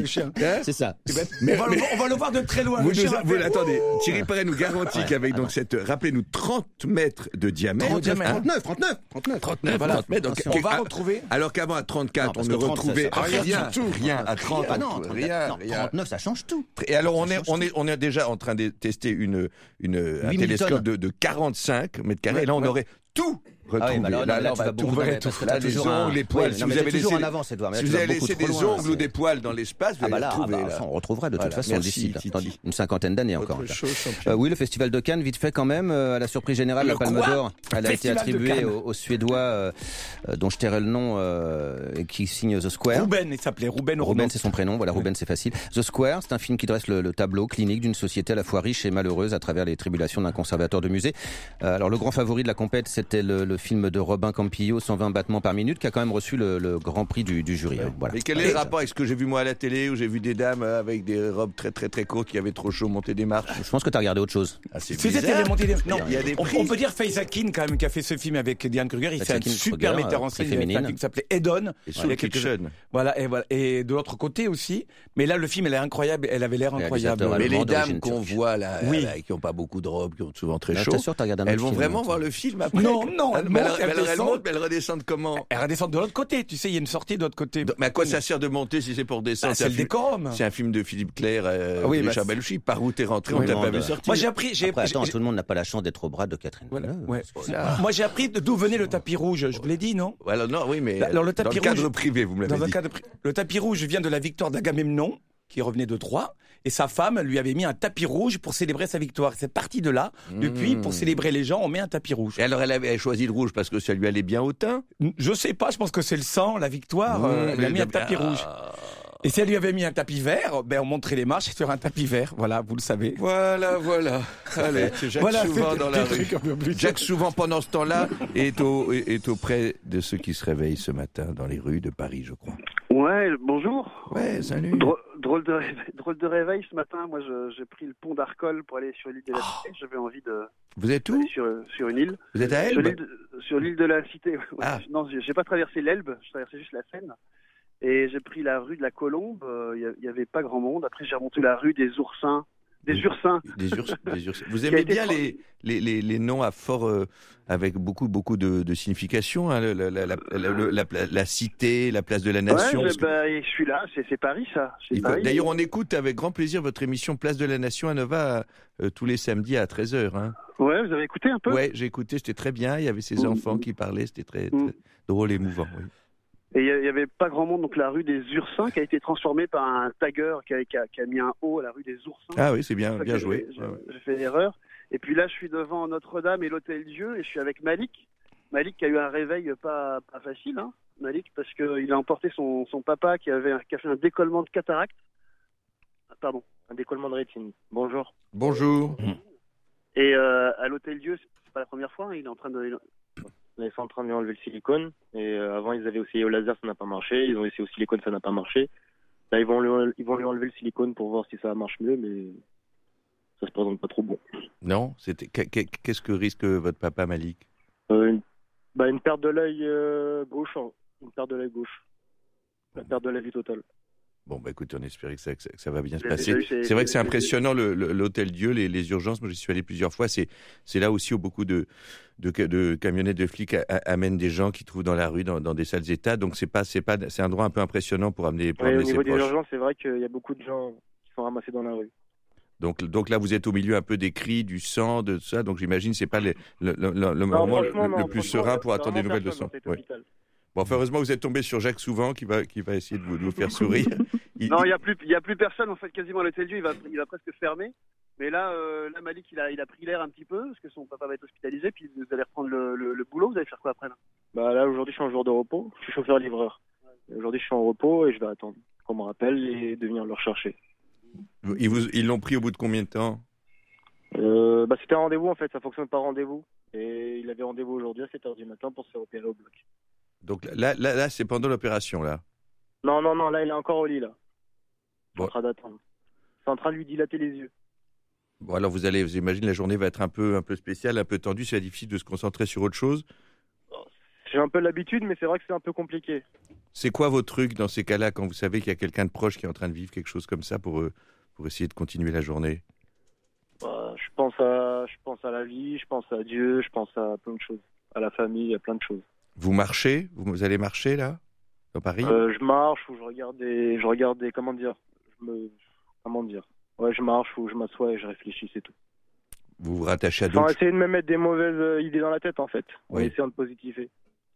C'est ça. Mais, on, va mais, le, on va le voir de très loin. Vous, nous, vous attendez, Thierry Perret nous garantit ouais, qu'avec donc cette, rappelez-nous, trente mètres de diamètre. trente-neuf, trente-neuf, trente-neuf, trente-neuf, voilà. trente mètres. Donc, on va retrouver. Alors qu'avant à trente-quatre, non, on ne retrouvait rien, rien, rien à trente. Ah non, rien, rien. trente-neuf, ça change tout. Et alors on est, on est, on est déjà en train de tester une, une un télescope de, de quarante-cinq mètres carrés. Et là, on aurait tout. Ah oui, bah là, là, là, là, tu vas beaucoup retrouver tout. Là, les ongles, les poils. Si vous avez laissé, si vous avez laissé des ongles ou des poils dans l'espace, vous allez les retrouver. On retrouvera de toute façon d'ici une cinquantaine d'années encore. Oui, le Festival de Cannes, vite fait quand même, à la surprise générale, la Palme d'Or, elle a été attribuée aux Suédois, dont je tairai le nom, qui signe The Square. Ruben, il s'appelait Ruben. Ruben, c'est son prénom. Voilà, Ruben, c'est facile. The Square, c'est un film qui dresse le tableau clinique d'une société à la fois riche et malheureuse à travers les tribulations d'un conservateur de musée. Alors, le grand favori de la compète, c'était le film de Robin Campillo, cent vingt battements par minute, qui a quand même reçu le, le grand prix du, du jury. Ouais. Hein, voilà. Mais quel est le rapport avec ce que j'ai vu moi à la télé, où j'ai vu des dames avec des robes très très très courtes qui avaient trop chaud monter des marches? Je pense que tu as regardé autre chose. Ah, c'est bizarre. Monté des... Non, il y a des on, on peut dire Faye Akin quand même, qui a fait ce film avec Diane Kruger. Il fait un super metteur en scène féminine qui s'appelait Edon. Et Soul Kitchen. Voilà, et voilà. Et de l'autre côté aussi. Mais là, le film, elle est incroyable. Elle avait l'air incroyable. Mais les dames qu'on voit là, qui n'ont pas beaucoup de robes, qui ont souvent très chaud, elles vont vraiment voir le film après? Non, non. Elles redescendent comment? Elles redescendent de l'autre côté. Tu sais, il y a une sortie de l'autre côté. Mais à quoi ça sert de monter si c'est pour descendre? C'est le décorum. C'est un film de Philippe Clair, Richard Belushi. Par où t'es rentré, on t'a pas vu sortir. Moi, j'ai appris. Attends, tout le monde n'a pas la chance d'être au bras de Catherine. Moi, j'ai appris d'où venait le tapis rouge. Je vous l'ai dit, non? Alors non, oui, mais dans le cadre privé, vous me l'avez dit. Le tapis rouge vient de la victoire d'Agamemnon, qui revenait de Troie, et sa femme lui avait mis un tapis rouge pour célébrer sa victoire. C'est parti de là. Depuis, mmh. pour célébrer les gens, on met un tapis rouge. Et alors, elle avait choisi le rouge parce que ça lui allait bien au teint? Je sais pas, je pense que c'est le sang, la victoire. Mmh, euh, elle a mis un tapis ah. rouge. Et si elle lui avait mis un tapis vert, ben on montrait les marches sur un tapis vert. Voilà, vous le savez. Voilà, voilà. Allez, c'est Jacques voilà, Souvent dans la rue. Jacques Souvent, pendant ce temps-là, est, au, est auprès de ceux qui se réveillent ce matin dans les rues de Paris, je crois. Ouais, bonjour. Ouais, salut. Drôle, drôle, de, réveil, drôle de réveil ce matin. Moi, je, j'ai pris le pont d'Arcole pour aller sur l'île de la Cité. Oh. J'avais envie de... Vous êtes où? sur, sur une île. Vous êtes à Elbe? Sur l'île de, sur l'île de la Cité. Ouais. Ah. Non, j'ai, j'ai pas traversé l'Elbe. Je traversais juste la Seine. Et j'ai pris la rue de la Colombe, il euh, n'y avait pas grand monde. Après, j'ai remonté la rue des Oursins, des ursins. Des urs, des urs. Vous aimez bien les, les, les, les noms à fort, euh, avec beaucoup, beaucoup de, de signification, hein, la, la, la, la, la, la, la cité, la place de la Nation. Ouais, je, que... bah, je suis là, c'est, c'est Paris ça. C'est faut... Paris. D'ailleurs, on écoute avec grand plaisir votre émission Place de la Nation à Nova euh, tous les samedis à treize heures. Hein. Ouais, vous avez écouté un peu? Ouais, j'ai écouté, c'était très bien. Il y avait ces mmh. enfants qui parlaient, c'était très, très mmh. drôle et émouvant. Oui. Et il y avait pas grand monde, donc la rue des Ursins qui a été transformée par un tagger qui a, qui a, qui a mis un O à la rue des Oursins. Ah oui, c'est bien, bien joué. J'ai, ouais, ouais. j'ai fait l'erreur. Et puis là, je suis devant Notre-Dame et l'Hôtel-Dieu et je suis avec Malik. Malik qui a eu un réveil pas, pas facile, hein, Malik, parce qu'il a emporté son, son papa qui, avait, qui a fait un décollement de cataracte. Ah, pardon, un décollement de rétine. Bonjour. Bonjour. Et euh, à l'Hôtel-Dieu, c'est pas la première fois, hein, il est en train de... Là, ils sont en train de lui enlever le silicone. Et euh, avant, ils avaient essayé au laser, ça n'a pas marché. Ils ont essayé au silicone, ça n'a pas marché. Là, ils vont lui, ils vont lui enlever le silicone pour voir si ça marche mieux, mais ça se présente pas trop bon. Non, c'était. Qu'est-ce que risque votre papa, Malik? euh, une... Bah, une perte de l'œil euh, gauche, une perte de l'œil gauche, la perte de la vue totale. Bon, bah écoute, on espère que ça, que ça va bien se Les- passer. les- les- C'est vrai que c'est les- impressionnant, le- le- l'Hôtel-Dieu, les, les urgences. Moi, j'y suis allé plusieurs fois. C'est c'est là aussi où beaucoup de, de, ca- de camionnettes de flics a- a- amènent des gens qui trouvent dans la rue, dans, dans des sales états. Donc, c'est pas, c'est pas, c'est un endroit un peu impressionnant pour amener, pour Ouais, au amener ses niveau des proches. urgences, c'est vrai qu'il y a beaucoup de gens qui sont ramassés dans la rue. Donc, donc là, vous êtes au milieu un peu des cris, du sang, de ça. Donc, j'imagine que c'est pas les- le, le, le- le moment le, franchement, le non, plus franchement, serein pour c'est attendre des vraiment nouvelles de personne sang. dans cet Oui. hôpital. Bon, enfin, heureusement, vous êtes tombé sur Jacques Souvent qui va, qui va essayer de vous, de vous faire sourire. Il- Non, il n'y a, plus- il y a plus personne, en fait, quasiment à l'Hôtel-Dieu, il va, il va presque fermer. Mais là, euh, là Malik, il a, il a pris l'air un petit peu, parce que son papa va être hospitalisé, puis vous allez reprendre le, le, le boulot, vous allez faire quoi après là? Bah là, aujourd'hui, je suis en jour de repos. Je suis chauffeur-livreur. Aujourd'hui, je suis en repos et je vais attendre qu'on me rappelle et de venir le rechercher. Ils vous- ils l'ont pris au bout de combien de temps? Euh, bah, c'était un rendez-vous, en fait. Ça fonctionne par rendez-vous. Et il avait rendez-vous aujourd'hui à sept heures du matin pour se faire opérer au bloc. Donc là, là, là c'est pendant l'opération, là. Non, non, non, là, il est encore au lit, là. Je suis Bon. en train d'attendre. C'est en train de lui dilater les yeux. Bon, alors vous allez, vous imaginez, la journée va être un peu, un peu spéciale, un peu tendue. C'est difficile de se concentrer sur autre chose. J'ai un peu l'habitude, mais c'est vrai que c'est un peu compliqué. C'est quoi vos trucs dans ces cas-là, quand vous savez qu'il y a quelqu'un de proche qui est en train de vivre quelque chose comme ça pour, euh, pour essayer de continuer la journée? Bah, je pense à, je pense à la vie, je pense à Dieu, je pense à plein de choses. À la famille, à plein de choses. Vous marchez? Vous, vous allez marcher, là, dans Paris? Euh, je marche ou je regarde des, je regarde des, comment dire, je me, comment dire. Ouais, je marche ou je m'assois et je réfléchis, c'est tout. Vous vous rattachez à Sans d'autres? essayer de me mettre des mauvaises euh, idées dans la tête, en fait. En Oui. essayant de positiver.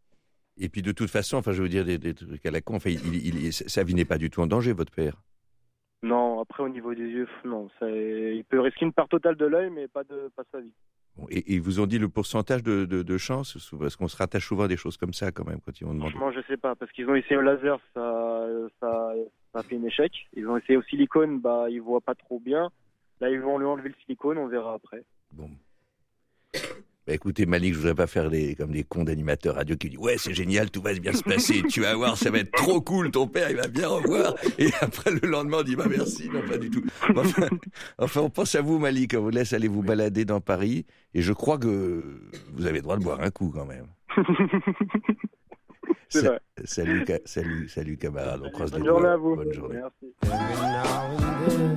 Et puis de toute façon, enfin, je veux dire des, des trucs à la con. Enfin, il, il, il- sa vie n'est pas du tout en danger, votre père. Non, après au niveau des yeux, non, ça, il peut risquer une part totale de l'œil, mais pas de, pas de sa vie. Bon, et, et ils vous ont dit le pourcentage de, de, de chance? Parce qu'on se rattache souvent à des choses comme ça, quand même, quand ils vont demander. Franchement, je sais pas, parce qu'ils ont essayé au laser, ça, ça, ça a fait un échec. Ils ont essayé au silicone, bah, ils voient pas trop bien. Là, ils vont lui enlever le silicone, on verra après. Bon. Bah écoutez, Malik, je voudrais pas faire des, comme des cons d'animateurs radio qui disent ouais, c'est génial, tout va bien se passer, tu vas voir, ça va être trop cool, ton père, il va bien revoir. Et après, le lendemain, on dit bah merci, non, pas du tout. Enfin, enfin, on pense à vous, Malik, on vous laisse aller vous balader dans Paris. Et je crois que vous avez le droit de boire un coup quand même. C'est Sa- vrai. Salut, ca- salut, salut, camarade, on croise Bonne les journée doigts. à vous. Bonne journée. Merci.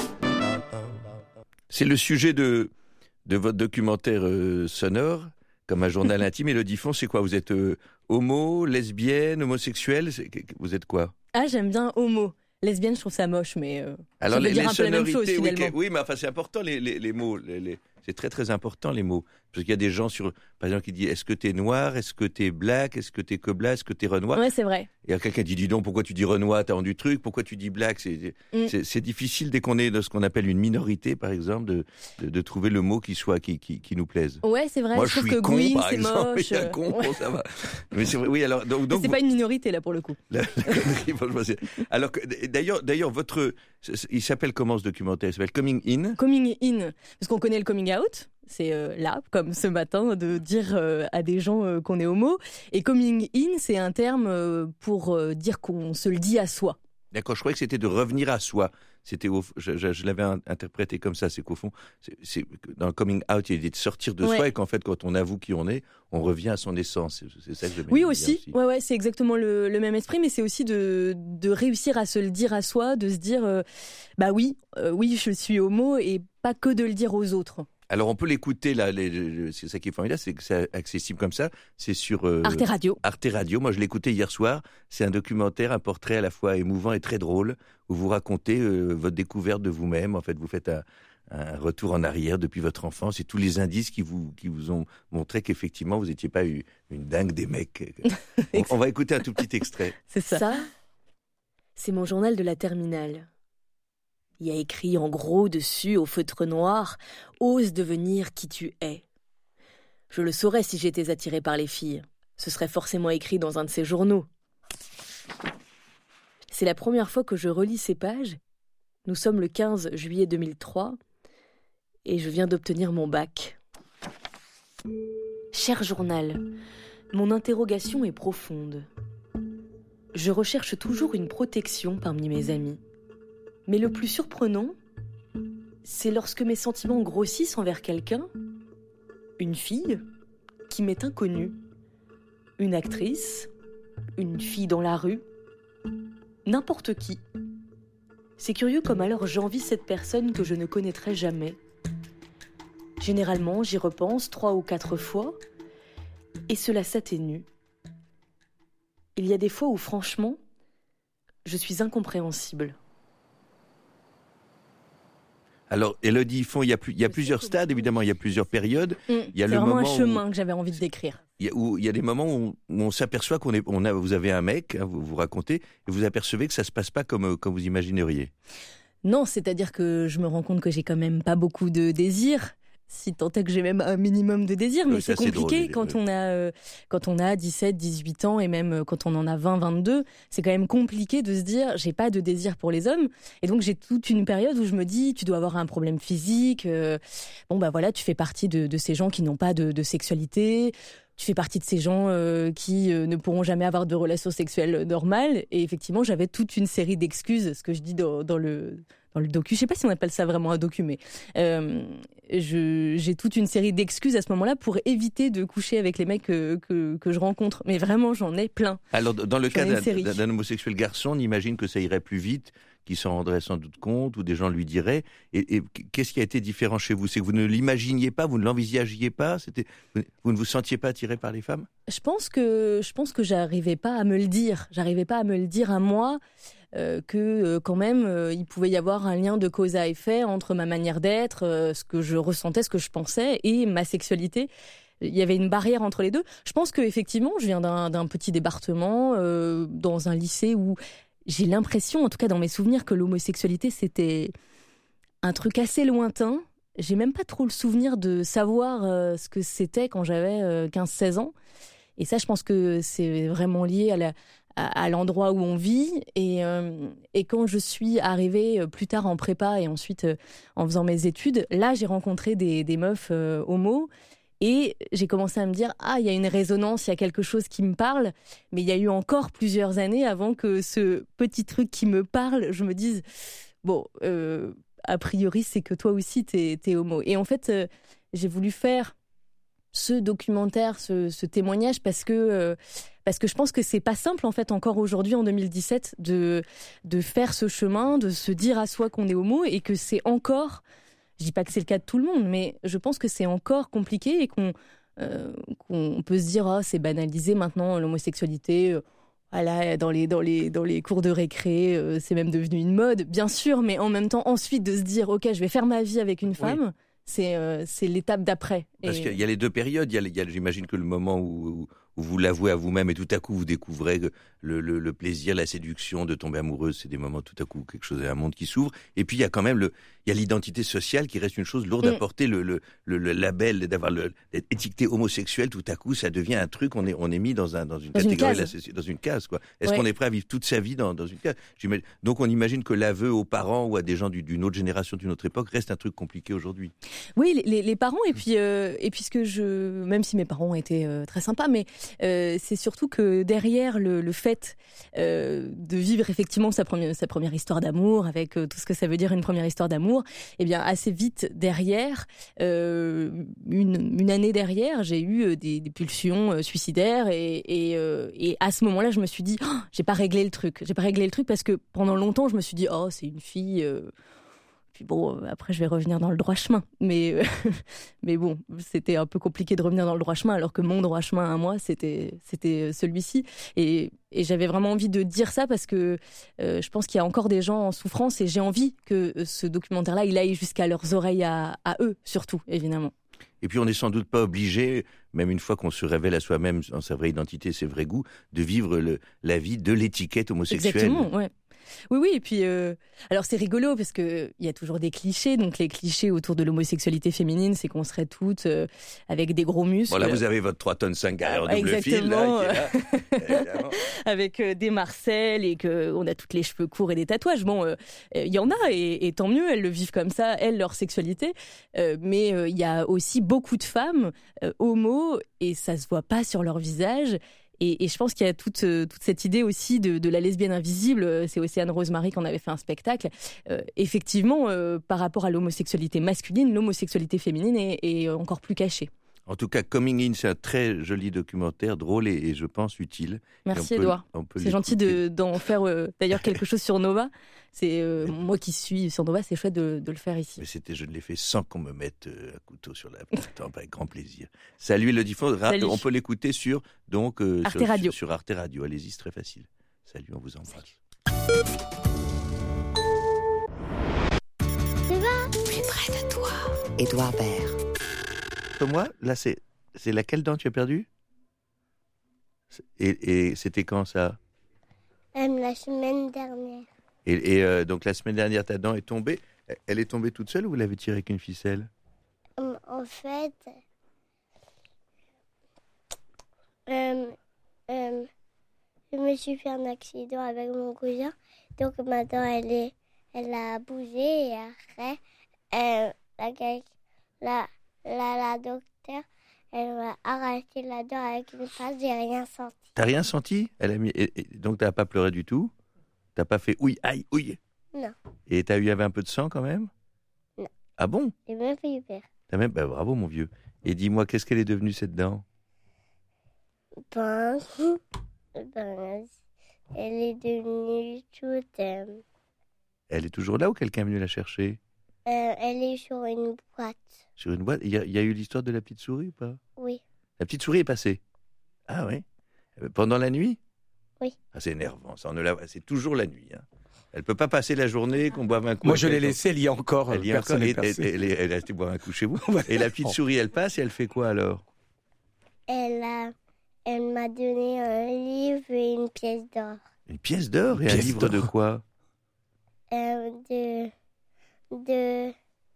C'est le sujet de, de votre documentaire euh, sonore, comme un journal intime. Élodie Fon, c'est quoi? Vous êtes euh, homo, lesbienne, homosexuelle? C'est- Vous êtes quoi? Ah, j'aime bien homo. Lesbienne, je trouve ça moche, mais euh, Alors, ça veut les, dire les un peu la même chose, sonorités, oui, finalement. que- oui, mais enfin, c'est important, les, les, les mots. Les, les- c'est très, très important, les mots. Parce qu'il y a des gens, sur, par exemple, qui disent est-ce que t'es noir? Est-ce que t'es black? Est-ce que t'es cobla? Est-ce que t'es renois? Ouais, c'est vrai. Il y a quelqu'un qui dit dis donc, pourquoi tu dis renois? T'as rendu truc? Pourquoi tu dis black? C'est Mm. c'est- c'est difficile, dès qu'on est dans ce qu'on appelle une minorité, par exemple, de, de, de trouver le mot qui, soit, qui, qui, qui nous plaise. Ouais, c'est vrai. Moi, je je trouve suis que con, green, par c'est exemple. moche. Il y a con, Ouais. bon, ça va. Mais c'est vrai, oui, alors, donc, Mais donc c'est vous- pas une minorité, là, pour le coup. la- la connerie, franchement, c'est- Alors, que, d'ailleurs, d'ailleurs, votre, il s'appelle comment ce documentaire? Il s'appelle Coming In. Coming in, parce qu'on connaît le coming out, c'est euh, là, comme ce matin, de dire euh, à des gens euh, qu'on est homo. Et coming in, c'est un terme euh, pour euh, dire qu'on se le dit à soi. D'accord, je croyais que c'était de revenir à soi. C'était au, je, je, je l'avais interprété comme ça, c'est qu'au fond, c'est, c'est, dans le coming out, il y a l'idée de sortir de ouais. soi et qu'en fait, quand on avoue qui on est, on revient à son essence. C'est, c'est ça que j'aime Oui, bien aussi. aussi. Ouais, ouais, c'est exactement le, le même esprit, mais c'est aussi de, de réussir à se le dire à soi, de se dire, euh, bah oui, euh, oui, je suis homo, et pas que de le dire aux autres. Alors on peut l'écouter là, les, c'est ça qui est formidable, c'est que c'est accessible comme ça. C'est sur euh, Arte Radio. Arte Radio. Moi je l'ai écouté hier soir. C'est un documentaire, un portrait à la fois émouvant et très drôle où vous racontez euh, votre découverte de vous-même. En fait, vous faites un, un retour en arrière depuis votre enfance et tous les indices qui vous qui vous ont montré qu'effectivement vous n'étiez pas une, une dingue des mecs. on, on va écouter un tout petit extrait. C'est ça. Ça, c'est mon journal de la terminale. Il y a écrit en gros dessus, au feutre noir, « Ose devenir qui tu es ». Je le saurais si j'étais attirée par les filles. Ce serait forcément écrit dans un de ces journaux. C'est la première fois que je relis ces pages. Nous sommes le quinze juillet deux mille trois et je viens d'obtenir mon bac. Cher journal, mon interrogation est profonde. Je recherche toujours une protection parmi mes amis. Mais le plus surprenant, c'est lorsque mes sentiments grossissent envers quelqu'un, une fille qui m'est inconnue, une actrice, une fille dans la rue, n'importe qui. C'est curieux comme alors j'envie cette personne que je ne connaîtrai jamais. Généralement, j'y repense trois ou quatre fois, et cela s'atténue. Il y a des fois où, franchement, je suis incompréhensible. Alors, Élodie Font, il y a, plus, il y a plusieurs stades, évidemment, il y a plusieurs périodes. Mmh, il y a c'est le vraiment moment un chemin où, que j'avais envie de décrire. Il y a, où, il y a des moments où on, où on s'aperçoit qu'on est, on a, vous avez un mec, hein, vous vous racontez, et vous apercevez que ça se passe pas comme, comme vous imagineriez. Non, c'est-à-dire que je me rends compte que j'ai quand même pas beaucoup de désir. Si tant est que j'ai même un minimum de désir, mais oui, c'est ça, c'est compliqué drôle, quand oui. on a euh, quand on a dix-sept, dix-huit ans et même quand on en a vingt, vingt-deux, c'est quand même compliqué de se dire j'ai pas de désir pour les hommes et donc j'ai toute une période où je me dis tu dois avoir un problème physique, euh, bon bah voilà tu fais partie de, de ces gens qui n'ont pas de, de sexualité. Tu fais partie de ces gens euh, qui euh, ne pourront jamais avoir de relations sexuelles normales. Et effectivement, j'avais toute une série d'excuses, ce que je dis dans, dans le dans le docu. Je sais pas si on appelle ça vraiment un docu, mais euh, je, j'ai toute une série d'excuses à ce moment-là pour éviter de coucher avec les mecs que, que, que je rencontre. Mais vraiment, j'en ai plein. Alors, dans le J'en cas ai une d'un, série. d'un homosexuel garçon, on imagine que ça irait plus vite, qu'il s'en rendrait sans doute compte, ou des gens lui diraient. Et, et qu'est-ce qui a été différent chez vous ? C'est que vous ne l'imaginiez pas, vous ne l'envisagiez pas, c'était, vous, vous ne vous sentiez pas attiré par les femmes ? Je pense que je pense que j'arrivais pas à me le dire. J'arrivais pas à me le dire à moi. Euh, que euh, quand même euh, il pouvait y avoir un lien de cause à effet entre ma manière d'être, euh, ce que je ressentais, ce que je pensais et ma sexualité. Il y avait une barrière entre les deux. Je pense que effectivement, je viens d'un, d'un petit département, euh, dans un lycée où j'ai l'impression, en tout cas dans mes souvenirs, que l'homosexualité c'était un truc assez lointain. J'ai même pas trop le souvenir de savoir euh, ce que c'était quand j'avais euh, quinze seize ans. Et ça, je pense que c'est vraiment lié à la à l'endroit où on vit et, euh, et quand je suis arrivée plus tard en prépa et ensuite euh, en faisant mes études, là j'ai rencontré des, des meufs euh, homo et j'ai commencé à me dire ah il y a une résonance, il y a quelque chose qui me parle, mais il y a eu encore plusieurs années avant que ce petit truc qui me parle, je me dise bon euh, a priori c'est que toi aussi t'es, t'es homo. Et en fait euh, j'ai voulu faire ce documentaire, ce, ce témoignage parce que euh, parce que je pense que c'est pas simple en fait encore aujourd'hui en deux mille dix-sept de de faire ce chemin, de se dire à soi qu'on est homo et que c'est encore, je dis pas que c'est le cas de tout le monde, mais je pense que c'est encore compliqué et qu'on euh, qu'on peut se dire ah oh, c'est banalisé maintenant l'homosexualité. Euh, Voilà, dans les, dans les, dans les cours de récré, euh, c'est même devenu une mode, bien sûr, mais en même temps, ensuite, de se dire, OK, je vais faire ma vie avec une femme, oui. c'est, euh, c'est l'étape d'après. Parce et... qu'il y a les deux périodes. Il y a, il y a, j'imagine que le moment où, où, où vous l'avouez à vous-même et tout à coup vous découvrez le, le, le plaisir, la séduction de tomber amoureuse, c'est des moments tout à coup quelque chose, un monde qui s'ouvre. Et puis il y a quand même le, il y a l'identité sociale qui reste une chose lourde à porter. Le, le, le, le label d'avoir le, d'être étiqueté homosexuel, tout à coup ça devient un truc. On est, on est mis dans un, dans une dans catégorie, une case. Là, dans une case quoi. Est-ce ouais. qu'on est prêt à vivre toute sa vie dans, dans une case? J'imagine... Donc on imagine que l'aveu aux parents ou à des gens du, d'une autre génération, d'une autre époque, reste un truc compliqué aujourd'hui. Oui, les, les parents et puis euh, et puis ce que je, même si mes parents étaient euh, très sympas, mais euh, c'est surtout que derrière le, le fait euh, de vivre effectivement sa première, sa première histoire d'amour, avec euh, tout ce que ça veut dire une première histoire d'amour, eh bien assez vite derrière, euh, une, une année derrière, j'ai eu des, des pulsions euh, suicidaires et, et, euh, et à ce moment-là, je me suis dit, oh, j'ai pas réglé le truc, j'ai pas réglé le truc parce que pendant longtemps, je me suis dit, oh, c'est une fille. Euh, Puis bon, après, je vais revenir dans le droit chemin. Mais, euh, mais bon, c'était un peu compliqué de revenir dans le droit chemin, alors que mon droit chemin à moi, c'était, c'était celui-ci. Et, et j'avais vraiment envie de dire ça parce que euh, je pense qu'il y a encore des gens en souffrance et j'ai envie que ce documentaire-là, il aille jusqu'à leurs oreilles à, à eux, surtout, évidemment. Et puis on n'est sans doute pas obligé, même une fois qu'on se révèle à soi-même dans sa vraie identité, ses vrais goûts, de vivre le, la vie de l'étiquette homosexuelle. Exactement, ouais. Oui, oui, et puis, euh, alors c'est rigolo parce qu'il y a toujours des clichés, donc les clichés autour de l'homosexualité féminine, c'est qu'on serait toutes euh, avec des gros muscles. Bon là, vous avez votre trois tonnes cinq en double Exactement. fil, là, qui est là, avec euh, des Marcel et qu'on a toutes les cheveux courts et des tatouages. Bon, il euh, y en a et, et tant mieux, elles le vivent comme ça, elles, leur sexualité. Euh, mais il euh, y a aussi beaucoup de femmes euh, homo et ça se voit pas sur leur visage. Et, et je pense qu'il y a toute, toute cette idée aussi de, de la lesbienne invisible. C'est Océane Rosemary qui en avait fait un spectacle. Euh, effectivement, euh, par rapport à l'homosexualité masculine, l'homosexualité féminine est, est encore plus cachée. En tout cas, Coming In, c'est un très joli documentaire, drôle et, et je pense utile. Merci Edouard. C'est gentil de, d'en faire euh, d'ailleurs quelque chose sur Nova. C'est euh, moi qui suis sur Nova, c'est chouette de, de le faire ici. Mais c'était, je l'ai fait sans qu'on me mette euh, un couteau sur la tempe, avec grand plaisir. Salut Elodie Fon, on peut l'écouter sur donc euh, Arte sur, Radio. Sur, sur Arte Radio. Allez-y, c'est très facile. Salut, on vous embrasse. Tu vas plus près de toi. Édouard Baird. Moi, là, c'est, c'est laquelle dent tu as perdu? Et, et c'était quand ça? euh, La semaine dernière. Et, et euh, donc la semaine dernière, ta dent est tombée. Elle est tombée toute seule ou vous l'avez tirée avec une ficelle? euh, En fait, euh, euh, je me suis fait un accident avec mon cousin. Donc ma dent, elle, est, elle a bougé. Et après, euh, la, la, la, la docteur, elle m'a arraché la dent avec une pince. J'ai rien senti. T'as rien senti? Elle a mis... et, et, donc t'as pas pleuré du tout? T'as pas fait ouille, aïe, ouille? Non. Et t'as eu, y avait un peu de sang quand même? Non. Ah bon? J'ai même fait eu peur. T'as même, bah, bravo mon vieux. Et dis-moi, qu'est-ce qu'elle est devenue cette dent? Ben, ben, elle est devenue toute... Euh, elle est toujours là ou quelqu'un est venu la chercher? euh, Elle est sur une boîte. Sur une boîte? Il y, y a eu l'histoire de la petite souris ou pas? Oui. La petite souris est passée? Ah oui? Pendant la nuit? Oui. Ah, c'est énervant, ça. On ne la... C'est toujours la nuit. Hein. Elle peut pas passer la journée, qu'on boive un coup. Moi, je l'ai laissée, elle y est encore. Elle y est encore. Et, elle, elle, elle a été boire un coup chez vous. Et la petite souris, elle passe et elle fait quoi alors? Elle a, elle m'a donné un livre et une pièce d'or. Une pièce d'or? Et un livre de quoi? euh, De, de.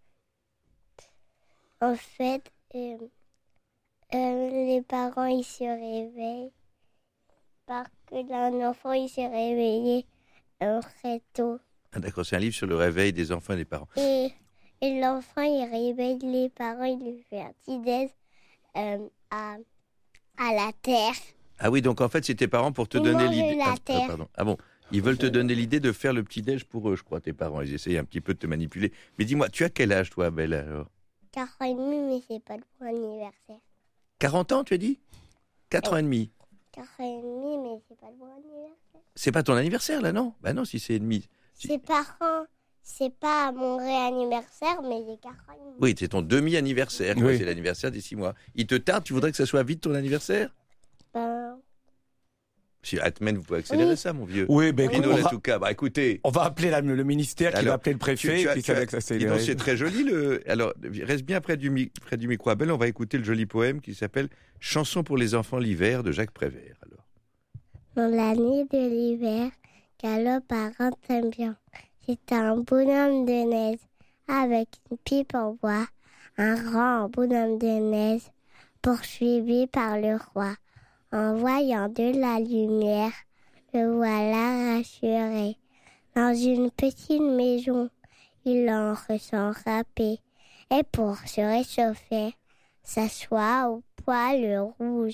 En fait, euh, euh, les parents ils se réveillent parce que un enfant il s'est réveillé euh, très tôt. Ah, d'accord, c'est un livre sur le réveil des enfants et des parents. Et, et l'enfant il réveille les parents, il lui fait un petit déj euh, à, à la terre. Ah oui, donc en fait c'est tes parents pour te ils donner mangent l'idée. La ah, terre. ah, pardon. Ah bon, ils veulent te donner l'idée de faire le petit déj pour eux, je crois, tes parents. Ils essayent un petit peu de te manipuler. Mais dis-moi, tu as quel âge toi, Belle alors? quatre ans et demi, mais c'est pas le bon anniversaire. quarante ans, tu as dit? quatre ans et demi. quatre ans et demi, mais c'est pas le bon anniversaire. C'est pas ton anniversaire, là, non? Bah non, si c'est demi. Si... C'est parents, c'est pas mon vrai anniversaire, mais j'ai quatre ans et demi. Oui, c'est ton demi-anniversaire, oui. C'est l'anniversaire des six mois. Il te tarde, tu voudrais que ça soit vite ton anniversaire? Ben... Si Atmen, vous pouvez accélérer oui. ça, mon vieux. Oui, ben Pino, on, va... tout cas, bah écoutez. On va appeler la, le ministère qui alors, va appeler le préfet, tu, tu as, et puis ça va accélérer. Non, c'est très joli. Le... Alors, reste bien près du, mi... près du micro, Abel. On va écouter le joli poème qui s'appelle « Chanson pour les enfants l'hiver » de Jacques Prévert. Alors. Dans la nuit de l'hiver, galope un rentin bien. C'est un bonhomme de neige avec une pipe en bois, un grand bonhomme de neige poursuivi par le roi. En voyant de la lumière, le voilà rassuré. Dans une petite maison, il en ressent râpé. Et pour se réchauffer, s'assoit au poêle rouge.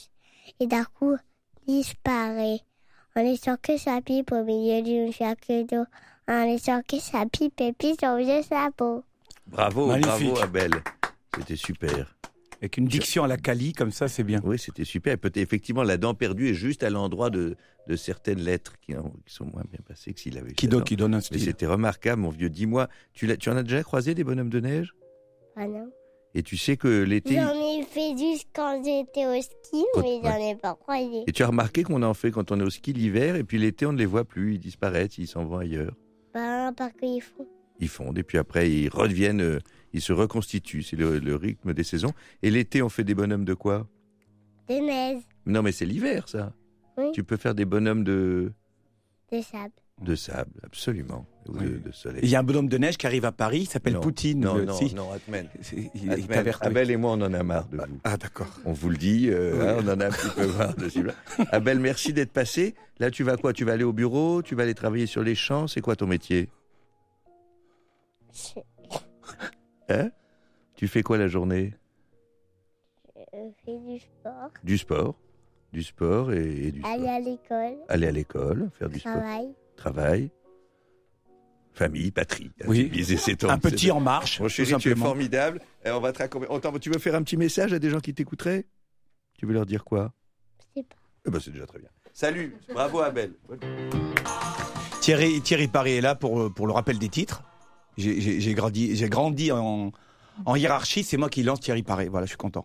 et d'un coup, disparaît. En laissant que sa pipe au milieu d'une flaque d'eau. En laissant que sa pipe et puis son vieux sabot. Bravo, Magnifique. bravo Abel. C'était super. Avec une diction à la Cali, comme ça, c'est bien. Oui, c'était super. Peut-être, effectivement, la dent perdue est juste à l'endroit de, de certaines lettres qui, ont- qui sont moins bien passées que s'il avait eu Qui, sa do- dent. qui donne un Mais style. c'était remarquable, mon vieux. Dis-moi, tu, l'as- tu en as déjà croisé des bonhommes de neige? Ah non. Et tu sais que l'été... J'en ai fait juste quand j'étais au ski, Quand- mais j'en ouais. ai pas croisé. Et tu as remarqué qu'on en fait quand on est au ski l'hiver, et puis l'été, on ne les voit plus. Ils disparaissent, ils s'en vont ailleurs. Ben, parce qu'ils font. Ils fondent, et puis après, ils reviennent, euh, ils se reconstituent. C'est le, le rythme des saisons. Et l'été, on fait des bonhommes de quoi? De neige, Non, mais c'est l'hiver, ça. Oui. Tu peux faire des bonhommes de, de sable. de sable, absolument. Ou de, de soleil. Il y a un bonhomme de neige qui arrive à Paris, il s'appelle Non. Poutine. Non, le- non, si. non, Atmen. C'est- Il, il Atmen, t'avertit. Abel et moi, on en a marre de vous. Ah, d'accord. On vous le dit, euh, Oui. hein, on en a un petit peu marre de celui-là. Abel, merci d'être passé. Là, tu vas quoi? Tu vas aller au bureau? Tu vas aller travailler sur les champs? C'est quoi ton métier? Je Hein? Tu fais quoi la journée? je fais du sport. Du sport. Du sport et, et du Aller sport. à l'école. Aller à l'école, faire du sport. Travail. Travail. Famille, patrie. Oui. Tu disais, c'est ton- Un petit c'est- en marche, Mon tout chéri, tu es simplement. formidable. Et on va te raccommoder. Attends, tu veux faire un petit message à des gens qui t'écouteraient? Tu veux leur dire quoi? Je sais pas. Eh ben, c'est déjà très bien. Salut, bravo Abel. Thierry, Thierry Paré est là pour, pour le rappel des titres. J'ai- J'ai j'ai grandi, j'ai grandi en, en hiérarchie, c'est moi qui lance Thierry Paré. Voilà, je suis content.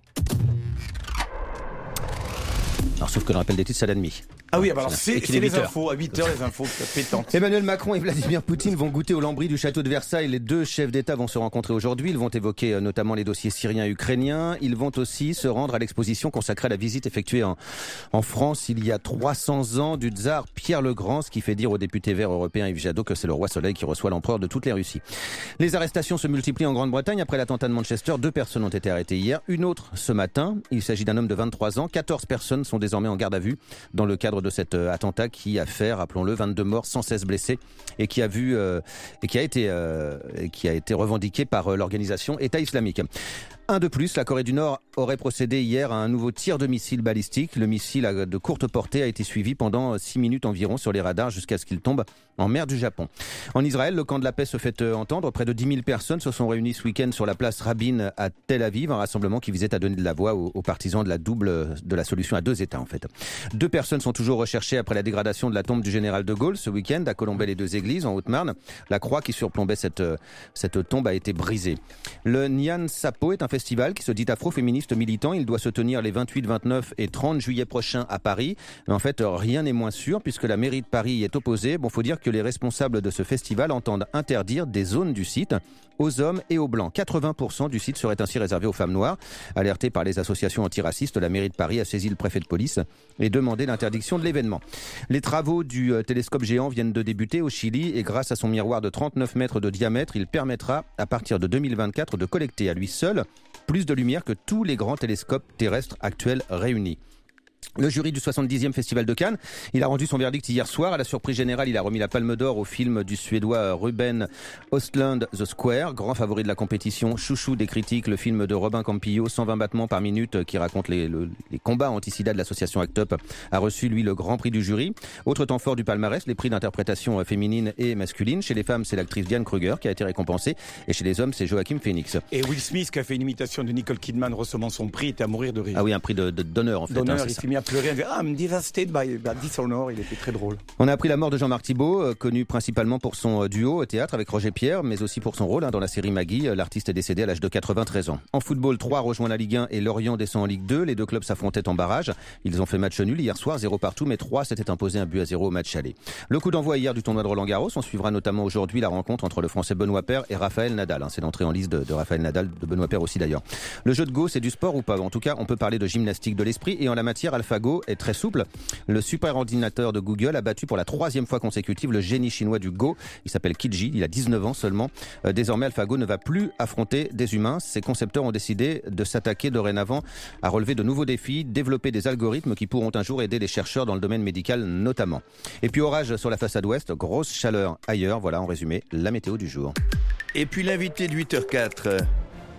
Alors, sauf que le rappel des titres, c'est à l'ennemi. Ah oui, alors Et c'est qu'il c'est est les huit heures. infos, à huit heures les infos pétantes. Emmanuel Macron et Vladimir Poutine vont goûter au lambris du château de Versailles. Les deux chefs d'État vont se rencontrer aujourd'hui. Ils vont évoquer euh, notamment les dossiers syriens et ukrainiens. Ils vont aussi se rendre à l'exposition consacrée à la visite effectuée en, en France il y a trois cents ans du tsar Pierre le Grand, ce qui fait dire au député vert européen Yves Jadot que c'est le roi Soleil qui reçoit l'empereur de toutes les Russies. Les arrestations se multiplient en Grande-Bretagne. Après l'attentat de Manchester, deux personnes ont été arrêtées hier, une autre ce matin. Il s'agit d'un homme de vingt-trois ans. quatorze personnes sont désormais en garde à vue dans le cadre de cet euh, attentat qui a fait, rappelons-le, vingt-deux morts, cent seize blessés et qui a vu euh, et qui a été euh, et qui a été revendiqué par euh, l'organisation État islamique. Un de plus, la Corée du Nord aurait procédé hier à un nouveau tir de missile balistique. Le missile de courte portée a été suivi pendant six minutes environ sur les radars jusqu'à ce qu'il tombe en mer du Japon. En Israël, le camp de la paix se fait entendre. Près de dix mille personnes se sont réunies ce week-end sur la place Rabin à Tel Aviv, un rassemblement qui visait à donner de la voix aux, aux partisans de la double, de la solution à deux États en fait. Deux personnes sont toujours recherchées après la dégradation de la tombe du général de Gaulle ce week-end à Colombey-les-Deux-Églises en Haute-Marne. La croix qui surplombait cette, cette tombe a été brisée. Le Nyan Sapo est un festival qui se dit afro-féministe militant. Il doit se tenir les vingt-huit, vingt-neuf et trente juillet prochains à Paris. Mais en fait, rien n'est moins sûr puisque la mairie de Paris y est opposée. Bon, faut dire que les responsables de ce festival entendent interdire des zones du site aux hommes et aux blancs. quatre-vingts pour cent du site serait ainsi réservé aux femmes noires. Alertée par les associations antiracistes, la mairie de Paris a saisi le préfet de police et demandé l'interdiction de l'événement. Les travaux du euh, télescope géant viennent de débuter au Chili et grâce à son miroir de trente-neuf mètres de diamètre, il permettra à partir de deux mille vingt-quatre de collecter à lui seul plus de lumière que tous les grands télescopes terrestres actuels réunis. Le jury du soixante-dixième Festival de Cannes, il a rendu son verdict hier soir. À la surprise générale, il a remis la Palme d'Or au film du Suédois Ruben Östlund, The Square, grand favori de la compétition, chouchou des critiques, le film de Robin Campillo, cent vingt battements par minute, qui raconte les, le, les combats anti-sida de l'association ACT UP, a reçu, lui, le grand prix du jury. Autre temps fort du palmarès, les prix d'interprétation féminine et masculine. Chez les femmes, c'est l'actrice Diane Kruger qui a été récompensée, et chez les hommes, c'est Joaquin Phoenix. Et Will Smith, qui a fait une imitation de Nicole Kidman recevant son prix, était à mourir de rire. Ah oui, un prix de, de, d'honneur, en fait. D'honneur, hein, il c'est ça. s'est mis à pleurer. Il dit, ah, I'm devastated by, by Dishonor. Il était très drôle. On a appris la mort de Jean-Marc Thibault, euh, connu principalement pour son euh, duo au théâtre avec Roger Pierre, mais aussi pour son rôle hein, dans la série Maggie. Euh, L'artiste est décédé à l'âge de quatre-vingt-treize ans. En football, Troyes rejoint la Ligue un et Lorient descend en Ligue deux. Les deux clubs s'affrontaient en barrage. Ils ont fait match nul hier soir, zéro partout, mais Troyes s'était imposé un but à zéro au match aller. Le coup d'envoi hier du tournoi de Roland-Garros. On suivra notamment aujourd'hui la rencontre entre le Français Benoît Paire et Raphaël Nadal. Hein. C'est l'entrée en liste de, de Raphaël Nadal, de Benoît Paire aussi d'ailleurs. Le jeu de Go, c'est du sport ou pas? En tout cas, on peut parler de gymnastique de l'esprit et en la matière, AlphaGo est très souple. Le super ordinateur de Google a battu pour la troisième fois consécutive le génie chinois du Go. Il s'appelle Qiji, il a dix-neuf ans seulement. Euh, désormais, AlphaGo ne va plus affronter des humains. Ses concepteurs ont décidé de s'attaquer dorénavant à relever de nouveaux défis, développer des algorithmes qui pourront un jour aider les chercheurs dans le domaine médical notamment. Et puis orage sur la façade ouest, grosse chaleur ailleurs. Voilà en résumé la météo du jour. Et puis l'invité de huit heures zéro quatre.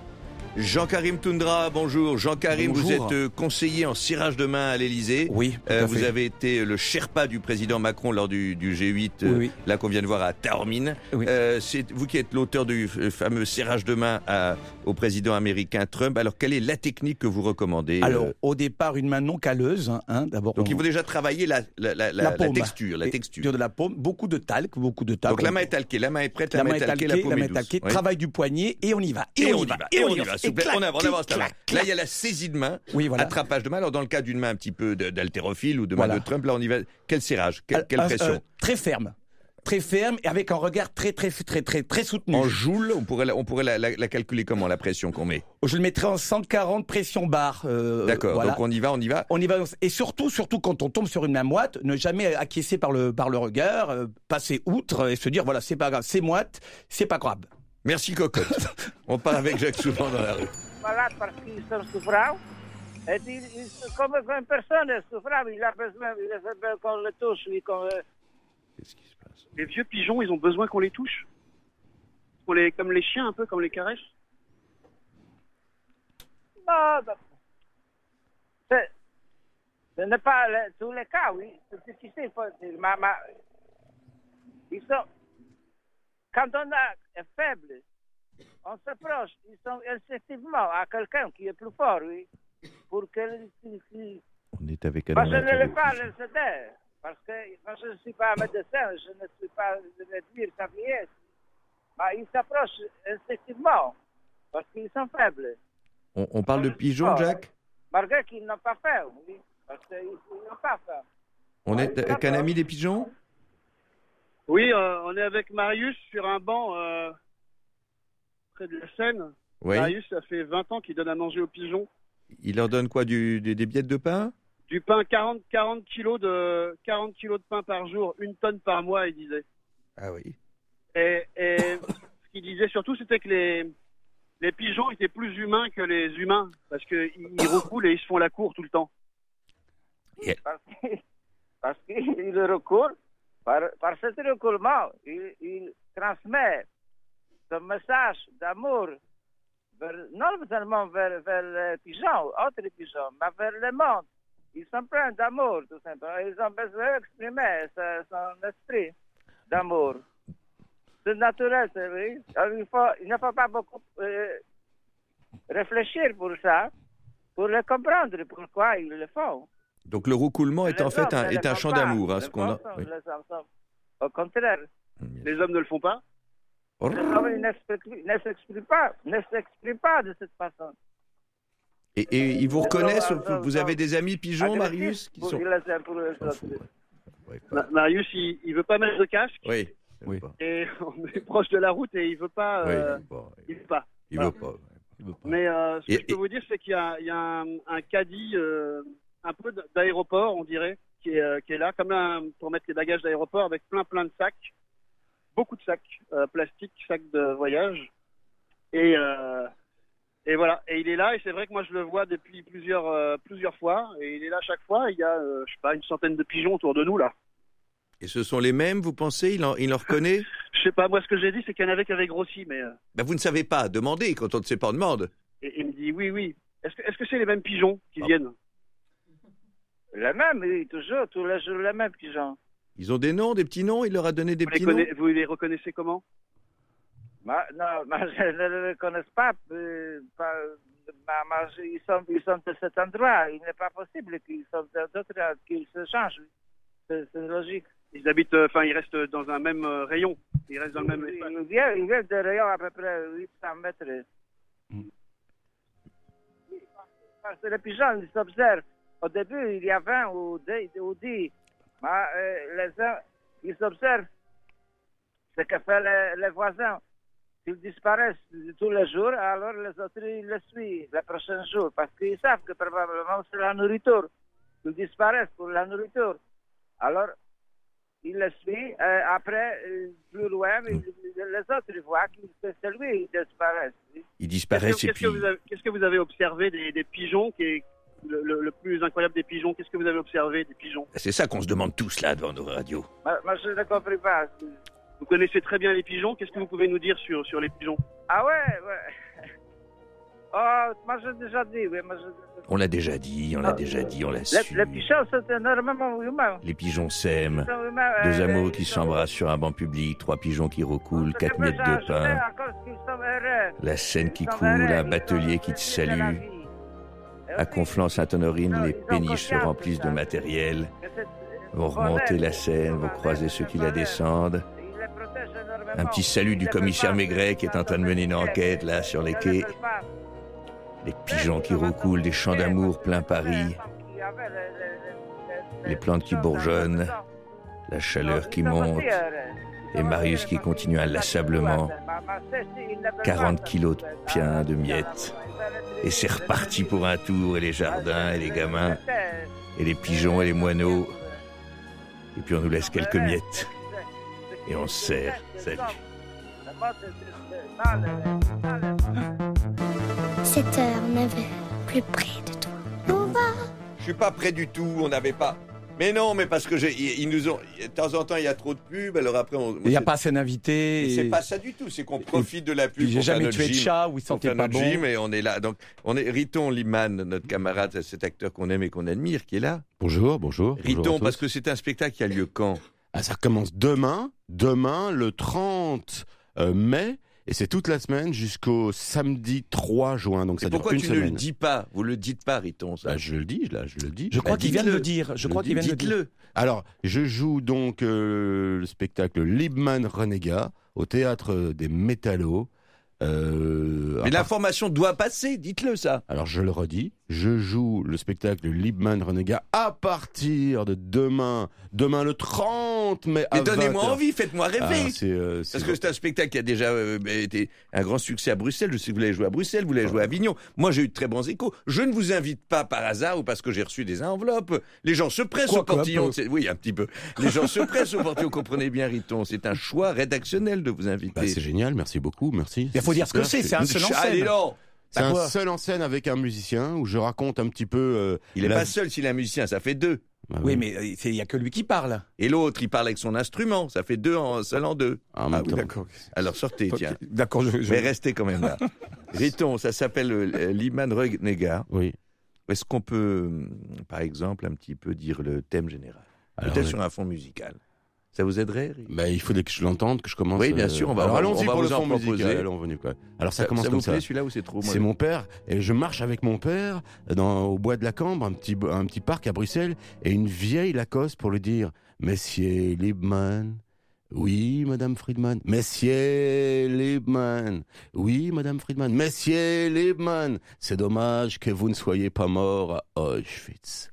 Jean-Karim Toundra, bonjour. Jean-Karim, vous Bonjour. êtes euh, conseiller en cirage de main à l'Élysée. Oui, tout Euh, à vous fait. avez été le Sherpa du président Macron lors du, du G huit, euh, Oui, oui. là qu'on vient de voir à Taormine. Euh, c'est vous qui êtes l'auteur du f- fameux serrage de main à- au président américain Trump. Alors, quelle est la technique que vous recommandez? Alors, euh, au départ, une main non calleuse. Hein, hein, d'abord, Donc, on- il faut déjà travailler la, la, la, la- la la paume. texture. La Et- texture. de la paume, beaucoup de talc, beaucoup de talc. Donc, la main est talquée, la main est prête, la, La main est talquée, talquée, paume la main est est douce. talquée, Oui. travail du poignet, et on y va, et, on, y va, et on y va, s'il vous plaît. clac, On avance, on avance, clac, on avance. clac, Là, il y a clac. la saisie de main, Oui, voilà. attrapage de main. Alors, dans le cas d'une main un petit peu de- d'haltérophile ou de main Voilà. de Trump, là, on y va. Quel serrage? Quelle, quelle Euh, pression? euh, Très ferme. Très ferme et avec un regard très, très, très, très, très soutenu. En joule, on pourrait, la, on pourrait la, la- la calculer comment, la pression qu'on met? Je le mettrais en cent quarante pression barre. euh, D'accord, voilà. donc on y va, on y va. On y va. Et surtout, surtout quand on tombe sur une main moite, ne jamais acquiescer par le, par le regard, euh, passer outre et se dire, voilà, c'est pas grave, c'est moite, c'est pas grave. Merci Cocotte. On part avec Jacques Souvent dans la rue. Malade parce qu'ils sont souffrants. Et puis, ils- comme une personne est souffrante, il a besoin, il a besoin qu'on le touche. Oui, qu'on, euh, Les vieux pigeons, ils ont besoin qu'on les touche. Qu'on les, comme les chiens, un peu, comme les caresse. Non, non. C'est- ce n'est pas le- tous les cas, oui. C'est difficile. il faut dire. Ma- ma- ils sont, quand on a, est faible, on s'approche. Ils sont instinctivement à quelqu'un qui est plus fort, oui. Pour que. qui- qui- On est avec Moi, je Alain ne l'ai Mathieu. pas le céder. Parce que moi, je ne suis pas médecin, je ne suis pas médecin sablier. Mais ils s'approchent instinctivement. Parce qu'ils sont faibles. On, on parle de pigeons, Jacques? Malgré qu'ils n'ont pas fait, oui. Parce qu'ils ils n'ont pas fait. On est avec un ami des pigeons? Oui, euh, on est avec Marius sur un banc euh, près de la Seine. Oui. Marius, ça fait vingt ans qu'il donne à manger aux pigeons. Il leur donne quoi, du, des, des billettes de pain? Du pain, quarante, quarante kilos de, quarante kilos de pain par jour, une tonne par mois, il disait. Ah oui. Et, et ce qu'il disait surtout, c'était que les, les pigeons étaient plus humains que les humains, parce qu'ils ils recoulent et ils se font la cour tout le temps. Parce que- parce qu'il recoule, par, par ce recoulement, il, il transmet ce message d'amour, vers- non seulement vers, vers les pigeons, autres pigeons, mais vers le monde. Ils sont pleins d'amour, tout simplement. Ils ont besoin d'exprimer ce- son esprit d'amour. C'est naturel, c'est vrai. Alors, il, faut, il ne faut pas beaucoup euh, réfléchir pour ça, pour le comprendre, pourquoi ils le font. Donc le roucoulement est Les en fait hommes un, ne est le un font chant pas. d'amour, hein, Les ce qu'on a. hommes sont- oui. les hommes sont- Au contraire, Les hommes ne le font pas. Oh. les hommes ils ne s'expriment- ne s'expriment pas, ne s'expriment pas de cette façon. Et, et ils vous reconnaissent, hommes, vous, vous hommes, avez des amis pigeons, Agressifs Marius, qui pour- sont... ils les aiment pour les autres. Ma- Marius, il, il veut pas mettre de casque. Oui. Oui. Et on est proche de la route et il veut pas. Oui, euh, il veut pas, il veut pas. Il Voilà. veut pas. Il veut pas. Mais euh, ce que Et- je peux et- vous dire, c'est qu'il y a, il y a un, un caddie euh, un peu d- d'aéroport, on dirait, qui est, euh, qui est là, comme un, pour mettre les bagages d'aéroport, avec plein plein de sacs, beaucoup de sacs euh, plastiques, sacs de voyage. Et, euh, et voilà, et il est là, et c'est vrai que moi je le vois depuis plusieurs, euh, plusieurs fois, et il est là chaque fois, il y a, euh, je sais pas, une centaine de pigeons autour de nous là. Et ce sont les mêmes, vous pensez? Il en, il en reconnaît? Je sais pas, moi ce que j'ai dit, c'est qu'il y en avait qui avaient grossi, mais... euh, Ben, vous ne savez pas. Demandez. Quand on ne sait pas, on demande. et il me dit, oui, oui. Est-ce que est-ce que c'est les mêmes pigeons qui viennent? Les mêmes, oui, toujours, tous les jours les mêmes pigeons. Ils ont des noms, des petits noms? Il leur a donné des Vous les, petits noms? conna- vous les reconnaissez comment? Ma- non, mais je ne les connais pas. euh, pas ma- ma- ils, sont, ils sont de cet endroit. Il n'est pas possible qu'ils soient d'autres, qu'ils se changent. C'est c'est logique. Ils habitent, euh, enfin, ils restent dans un même euh, rayon. Ils restent dans le même espace. Ils viennent, ils viennent de rayon à peu près huit cents mètres. Parce que les pigeons, ils s'observent. Au début, il y a vingt ou dix, ou dix. Mais, euh, les uns, ils s'observent ce que font les, les voisins. S'ils disparaissent tous les jours, alors les autres, ils les suivent les prochains jours. Parce qu'ils savent que probablement c'est la nourriture. Ils disparaissent pour la nourriture. Alors, ils les suivent. Euh, après, euh, plus loin, ils- les autres ils voient que c'est lui qui disparaît. Ils disparaissent Qu'est-ce et que, puis... qu'est-ce que vous avez, qu'est-ce que vous avez observé des, des pigeons qui est le, le- le plus incroyable des pigeons? Qu'est-ce que vous avez observé des pigeons? C'est ça qu'on se demande tous là devant nos radios. Moi, moi, je ne comprends pas. Vous connaissez très bien les pigeons. Qu'est-ce que vous pouvez nous dire sur, sur les pigeons? Ah ouais, ouais. Oh, moi j'ai déjà dit, oui. Moi, je... On l'a déjà dit, on l'a déjà dit, on l'a su. Les, les pigeons sont énormément humains. Les pigeons s'aiment. Ils sont humains, euh, Deux amoureux ils qui sont- s'embrassent sur un banc public, trois pigeons qui recoulent, quatre Je peux miettes de changer pain. à cause qu'ils sont heureux. La Seine qui Ils sont coule, heureux, un ils batelier ont qui te profité de la salue. vie. À Conflans-Sainte-Honorine, les ils ont péniches se confiance, remplissent de ça. matériel. Que c'est- Vous remontez la Seine, vous croisez ceux qui la descendent. Ils les protègent énormément. Un petit salut Ils du les commissaire veulent pas. Maigret qui est en train de mener une enquête là sur les Ils quais. les veulent pas. Les pigeons qui recoulent, des chants d'amour plein Paris. Qui avaient les- les- les- Les plantes qui bourgeonnent, la chaleur qui monte. Et Marius qui continue inlassablement. quarante kilos de pain, de miettes. Et c'est reparti pour un tour, et les jardins, et les gamins, et les pigeons, et les moineaux. Et puis on nous laisse quelques miettes. Et on se sert. Salut. sept heures, neuf heures, plus près de toi. On va. Je suis pas prêt du tout, on n'avait pas... Mais non, mais parce que j'ai, ils ils nous ont... De temps en temps, il y a trop de pubs, alors après... on- Il n'y a pas assez d'invités. Mais et- c'est pas ça du tout, c'est qu'on profite de la pub. Puis j'ai pour faire jamais notre tué de gym, chat où il pour sentait faire pas notre bon. gym, et on est là. Donc, on est Riton Liman, notre camarade, cet acteur qu'on aime et qu'on admire, qui est là. Bonjour, bonjour. bonjour à Riton, tous. parce que c'est un spectacle qui a lieu quand? Ah, ça commence demain, demain, le trente euh, mai, et c'est toute la semaine jusqu'au samedi trois juin. Donc ça Mais dure pourquoi une tu semaine. ne le dis pas? Vous le dites pas, Riton, ça. Bah, je le dis, là, je le dis. Je crois Bah, qu'il vient de dites-le. le dire. Je Le crois qu'il vient de le dire. dites-le. Alors, je joue donc euh, le spectacle Liebman Renégat au théâtre des Métallos. Euh, Mais à part- l'information doit passer, dites-le ça. Alors je le redis, je joue le spectacle Liebman Renégat à partir de demain, demain le trente mai à Mais donnez-moi vingt heures. envie, faites-moi rêver. Ah, c'est, euh, c'est Parce que c'est un spectacle qui a déjà euh, été un grand succès à Bruxelles. Je sais que vous l'avez joué à Bruxelles, vous l'avez joué à Avignon. Moi, j'ai eu de très bons échos. Je ne vous invite pas par hasard ou parce que j'ai reçu des enveloppes. Les gens se pressent Quoi au que un portillon. peu. de ces- Oui, un petit peu. Les gens se pressent au portillon. Comprenez bien, Riton. C'est un choix rédactionnel de vous inviter. Bah, c'est génial, merci beaucoup, merci. Il faut dire ce que c'est, c'est un seul en scène. Allez, non. C'est Bah, un quoi seul en scène avec un musicien où je raconte un petit peu. euh, Il n'est la- pas seul s'il est un musicien, ça fait deux. Bah Oui, mais euh, c'est- il n'y a que lui qui parle. Et l'autre, il parle avec son instrument. Ça fait deux en seul en deux. En même Ah oui, temps. d'accord. Alors sortez, Ok, tiens. D'accord, je, je- Mais restez quand même là. Riton, ça s'appelle euh, Liman Renégat. Oui. Est-ce qu'on peut, euh, par exemple, un petit peu dire le thème général? Alors, Peut-être oui. sur un fond musical. Ça vous aiderait, Riton? Bah, il faudrait que je l'entende, que je commence. Oui, bien sûr, on va- Alors on va- allons-y on va pour le vous en fond musical. proposer. Allons, venez, quoi. Alors ça, Ça, commence ça comme vous plaît ça. celui-là ou c'est trop? C'est mon père et je marche avec mon père dans, au bois de la Cambre, un petit, un petit parc à Bruxelles, et une vieille l'accoste pour lui dire « Messieurs Liebman ». Oui, Madame Friedman. Messieurs Liebman. Oui, Madame Friedman. Messieurs Liebman. C'est dommage que vous ne soyez pas mort à Auschwitz.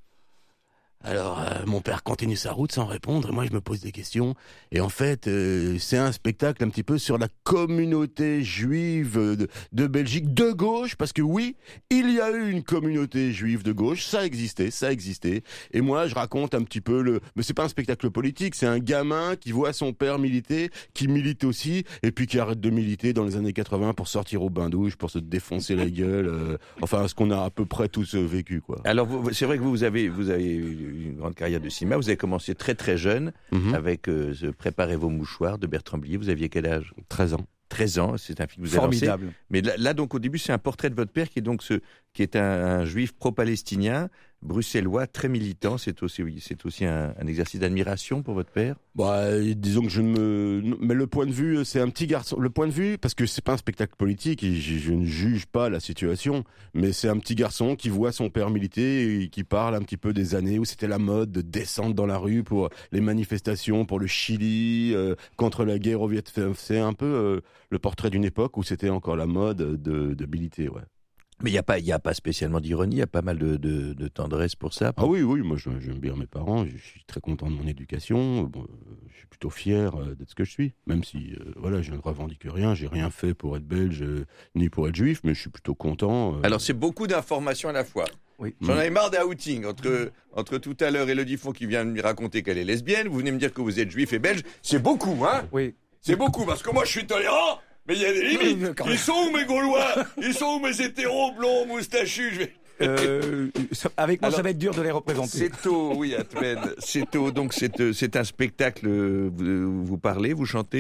Alors, euh, mon père continue sa route sans répondre, et moi je me pose des questions. Et en fait, euh, c'est un spectacle un petit peu sur la communauté juive de, de Belgique, de gauche, parce que oui, il y a eu une communauté juive de gauche, ça existait, ça existait. Et moi, je raconte un petit peu le... Mais c'est pas un spectacle politique, c'est un gamin qui voit son père militer, qui milite aussi, et puis qui arrête de militer dans les années quatre-vingts pour sortir au bain-douche, pour se défoncer la gueule. euh, enfin, ce qu'on a à peu près tous euh, vécu, quoi. Alors, vous- c'est vrai que vous avez, vous avez eu une grande carrière de cinéma. Vous avez commencé très très jeune Mhm. avec euh, ce Préparez vos mouchoirs de Bertrand Blier. Vous aviez quel âge? treize ans. treize ans, c'est un film que vous avez lancé. Formidable. Mais là, là, donc, au début, c'est un portrait de votre père qui est donc ce, qui est un, un juif pro-palestinien, bruxellois, très militant. C'est aussi, oui, c'est aussi un, un exercice d'admiration pour votre père. Bah, disons que je ne me, mais le point de vue, c'est un petit garçon. Le point de vue, parce que c'est pas un spectacle politique, et je, je ne juge pas la situation, mais c'est un petit garçon qui voit son père militer et qui parle un petit peu des années où c'était la mode de descendre dans la rue pour les manifestations pour le Chili, euh, contre la guerre au Vietnam. C'est un peu euh, le portrait d'une époque où c'était encore la mode de, de militer, ouais. Mais il n'y a pas, il y a pas spécialement d'ironie. Il y a pas mal de, de, de tendresse pour ça. Ah oui, oui, moi je- j'aime bien mes parents, je suis très content de mon éducation, bon, euh, je suis plutôt fier euh, d'être ce que je suis, même si euh, voilà, je ne revendique rien, j'ai rien fait pour être belge euh, ni pour être juif, mais je suis plutôt content. euh. Alors, c'est beaucoup d'informations à la fois. Oui. J'en avais marre d'outing entre, entre tout à l'heure Élodie Font qui vient de me raconter qu'elle est lesbienne. Vous venez me dire que vous êtes juif et belge. C'est beaucoup, hein? Oui. C'est beaucoup, parce que moi, je suis tolérant, mais il y a des limites. Oui, quand même. Ils sont où mes Gaulois? Ils sont où mes hétéros blonds moustachus? Je vais... Euh, ça- avec moi, Alors, ça va être dur de les représenter. C'est tôt, oui, Atmen. C'est tôt. Donc, c'est, euh, c'est un spectacle. euh, Vous, vous parlez, vous chantez?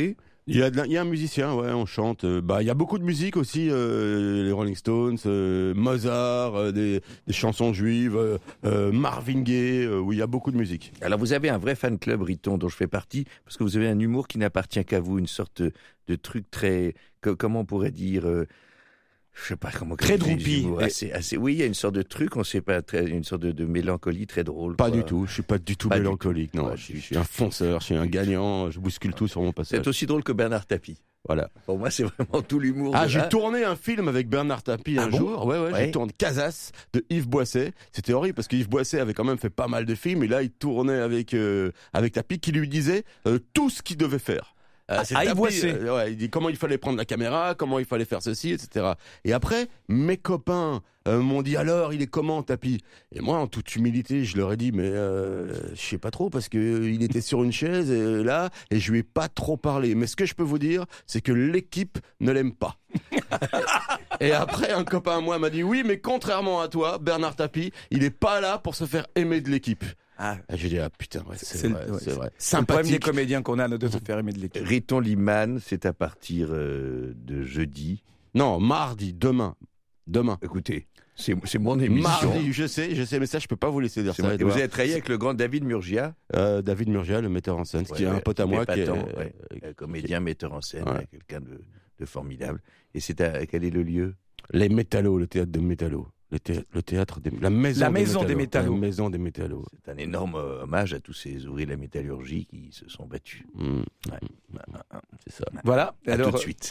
Il y, a de la- il y a un musicien, ouais, on chante. Euh, bah, il y a beaucoup de musique aussi, euh, les Rolling Stones, euh, Mozart, euh, des, des chansons juives, euh, euh, Marvin Gaye, euh, où il y a beaucoup de musique. Alors vous avez un vrai fan club, Riton, dont je fais partie, parce que vous avez un humour qui n'appartient qu'à vous, une sorte de, de truc très, co- comment on pourrait dire, euh, je sais pas comment. Très qualifier droupi. l'humour, Assez, assez, oui, il y a une sorte de truc, on sait pas, très, une sorte de, de mélancolie très drôle. Pas quoi. du tout, je suis pas du tout Pas du mélancolique, tout. non. Ouais, je, suis, je suis un fonceur, je suis un gagnant, je bouscule tout sur mon passage. C'est aussi drôle que Bernard Tapie. Voilà. Pour moi, c'est vraiment tout l'humour. Ah, de j'ai là. tourné un film avec Bernard Tapie Ah un bon jour. Ouais, ouais, Ouais. j'ai tourné Casas de Yves Boisset. C'était horrible parce que Yves Boisset avait quand même fait pas mal de films et là, il tournait avec euh, avec Tapie qui lui disait euh, tout ce qu'il devait faire. Euh, Ah, c'est ah, Yves Tapie, Boisset. euh, ouais, il dit comment il fallait prendre la caméra, comment il fallait faire ceci, et cetera. Et après, mes copains euh, m'ont dit alors, il est comment Tapie? Et moi, en toute humilité, je leur ai dit mais euh, je sais pas trop parce que euh, il était sur une chaise et, là et je lui ai pas trop parlé. Mais ce que je peux vous dire, c'est que l'équipe ne l'aime pas. Et après, un copain à moi m'a dit oui, mais contrairement à toi, Bernard Tapie, il est pas là pour se faire aimer de l'équipe. Ah. Et j'ai dit ah putain, ouais, c'est, C'est le- vrai, ouais, c'est vrai. C'est le problème des Sympathique. comédiens qu'on a de se faire aimer de l'équipe. Riton Liman, c'est à partir euh, de jeudi. Non, mardi, demain, demain. Écoutez, c'est, c'est mon émission. Mardi, je sais, je sais, mais ça, je peux pas vous laisser dire C'est ça. moi- Edouard. Vous avez travaillé avec le grand David Murgia. Euh, David Murgia, le metteur en scène, qui est un pote à moi, qui est épatant, euh, ouais. Un comédien, metteur en scène, Ouais. quelqu'un de, de formidable. Et c'est à, quel est le lieu? les Métallos, le théâtre de Métallos. Le, thé- le théâtre des, la maison, La des, maison métallos. des Métallos. La maison des Métallos. C'est un énorme euh, hommage à tous ces ouvriers de la métallurgie qui se sont battus. Mmh. Ouais. C'est ça. Voilà. À Alors, tout de suite.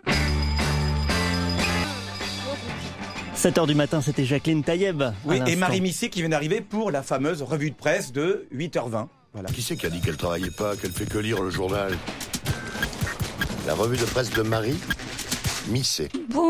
sept heures du matin, c'était Jacqueline Taïeb. Oui, à et l'instant. Marie Missé qui vient d'arriver pour la fameuse revue de presse de huit heures vingt. Voilà. Qui c'est qui a dit qu'elle travaillait pas, qu'elle fait que lire le journal? La revue de presse de Marie Missé.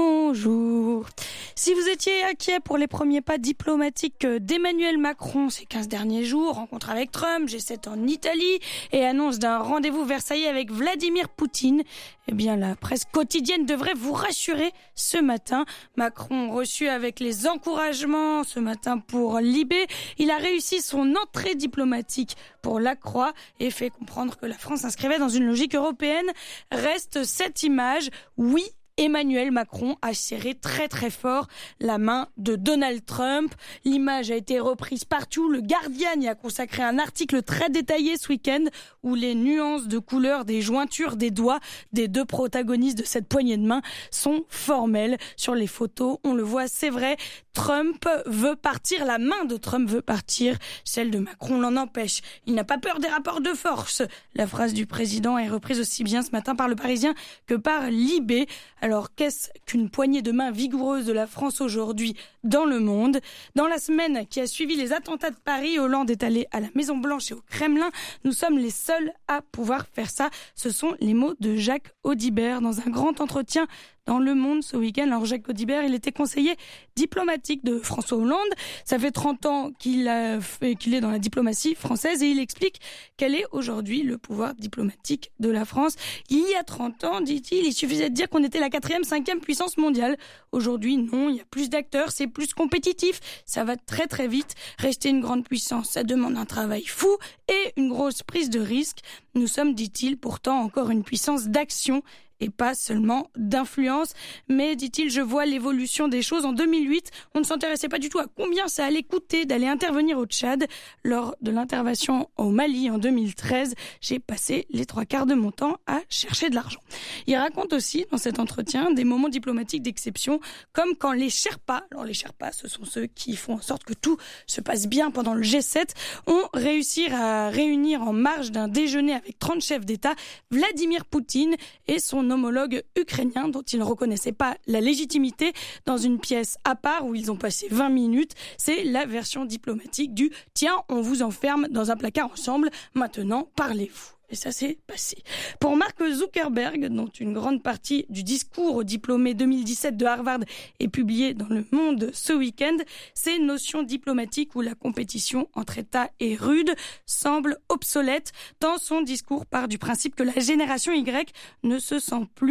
Bonjour. Si vous étiez inquiet pour les premiers pas diplomatiques d'Emmanuel Macron ces quinze derniers jours, rencontre avec Trump, G sept en Italie et annonce d'un rendez-vous versaillais avec Vladimir Poutine, eh bien la presse quotidienne devrait vous rassurer ce matin. Macron reçu avec les encouragements ce matin pour Libé. Il a réussi son entrée diplomatique pour la Croix et fait comprendre que la France s'inscrivait dans une logique européenne. Reste cette image, oui, Emmanuel Macron a serré très très fort la main de Donald Trump. L'image a été reprise partout. Le Guardian y a consacré un article très détaillé ce week-end où les nuances de couleur des jointures des doigts des deux protagonistes de cette poignée de main sont formelles. Sur les photos, on le voit, c'est vrai, Trump veut partir, la main de Trump veut partir, celle de Macron l'en empêche. Il n'a pas peur des rapports de force. La phrase du président est reprise aussi bien ce matin par Le Parisien que par Libé. Alors, qu'est-ce qu'une poignée de main vigoureuse de la France aujourd'hui dans le monde? Dans la semaine qui a suivi les attentats de Paris, Hollande est allé à la Maison-Blanche et au Kremlin. Nous sommes les seuls à pouvoir faire ça. Ce sont les mots de Jacques Audibert dans un grand entretien dans Le Monde ce week-end. Alors Jacques Audibert, il était conseiller diplomatique de François Hollande. Ça fait trente ans qu'il, a fait, qu'il est dans la diplomatie française et il explique quel est aujourd'hui le pouvoir diplomatique de la France. Il y a trente ans, dit-il, il suffisait de dire qu'on était la quatrième, cinquième puissance mondiale. Aujourd'hui, non, il y a plus d'acteurs, c'est plus compétitif, ça va très très vite. Rester une grande puissance, ça demande un travail fou et une grosse prise de risque. Nous sommes, dit-il, pourtant encore une puissance d'action et pas seulement d'influence. Mais, dit-il, je vois l'évolution des choses. En deux mille huit, on ne s'intéressait pas du tout à combien ça allait coûter d'aller intervenir au Tchad. Lors de l'intervention au Mali en deux mille treize, j'ai passé les trois quarts de mon temps à chercher de l'argent. Il raconte aussi, dans cet entretien, des moments diplomatiques d'exception, comme quand les Sherpas, alors les Sherpas, ce sont ceux qui font en sorte que tout se passe bien pendant le G sept, ont réussi à réunir en marge d'un déjeuner avec trente chefs d'État Vladimir Poutine et son homologue ukrainien dont ils ne reconnaissaient pas la légitimité dans une pièce à part où ils ont passé vingt minutes. C'est la version diplomatique du « Tiens, on vous enferme dans un placard ensemble, maintenant parlez-vous ». Et ça s'est passé. Pour Mark Zuckerberg, dont une grande partie du discours aux diplômés deux mille dix-sept de Harvard est publié dans Le Monde ce week-end, ces notions diplomatiques où la compétition entre États est rude semblent obsolètes. Dans son discours, part du principe que la génération Y ne se sent plus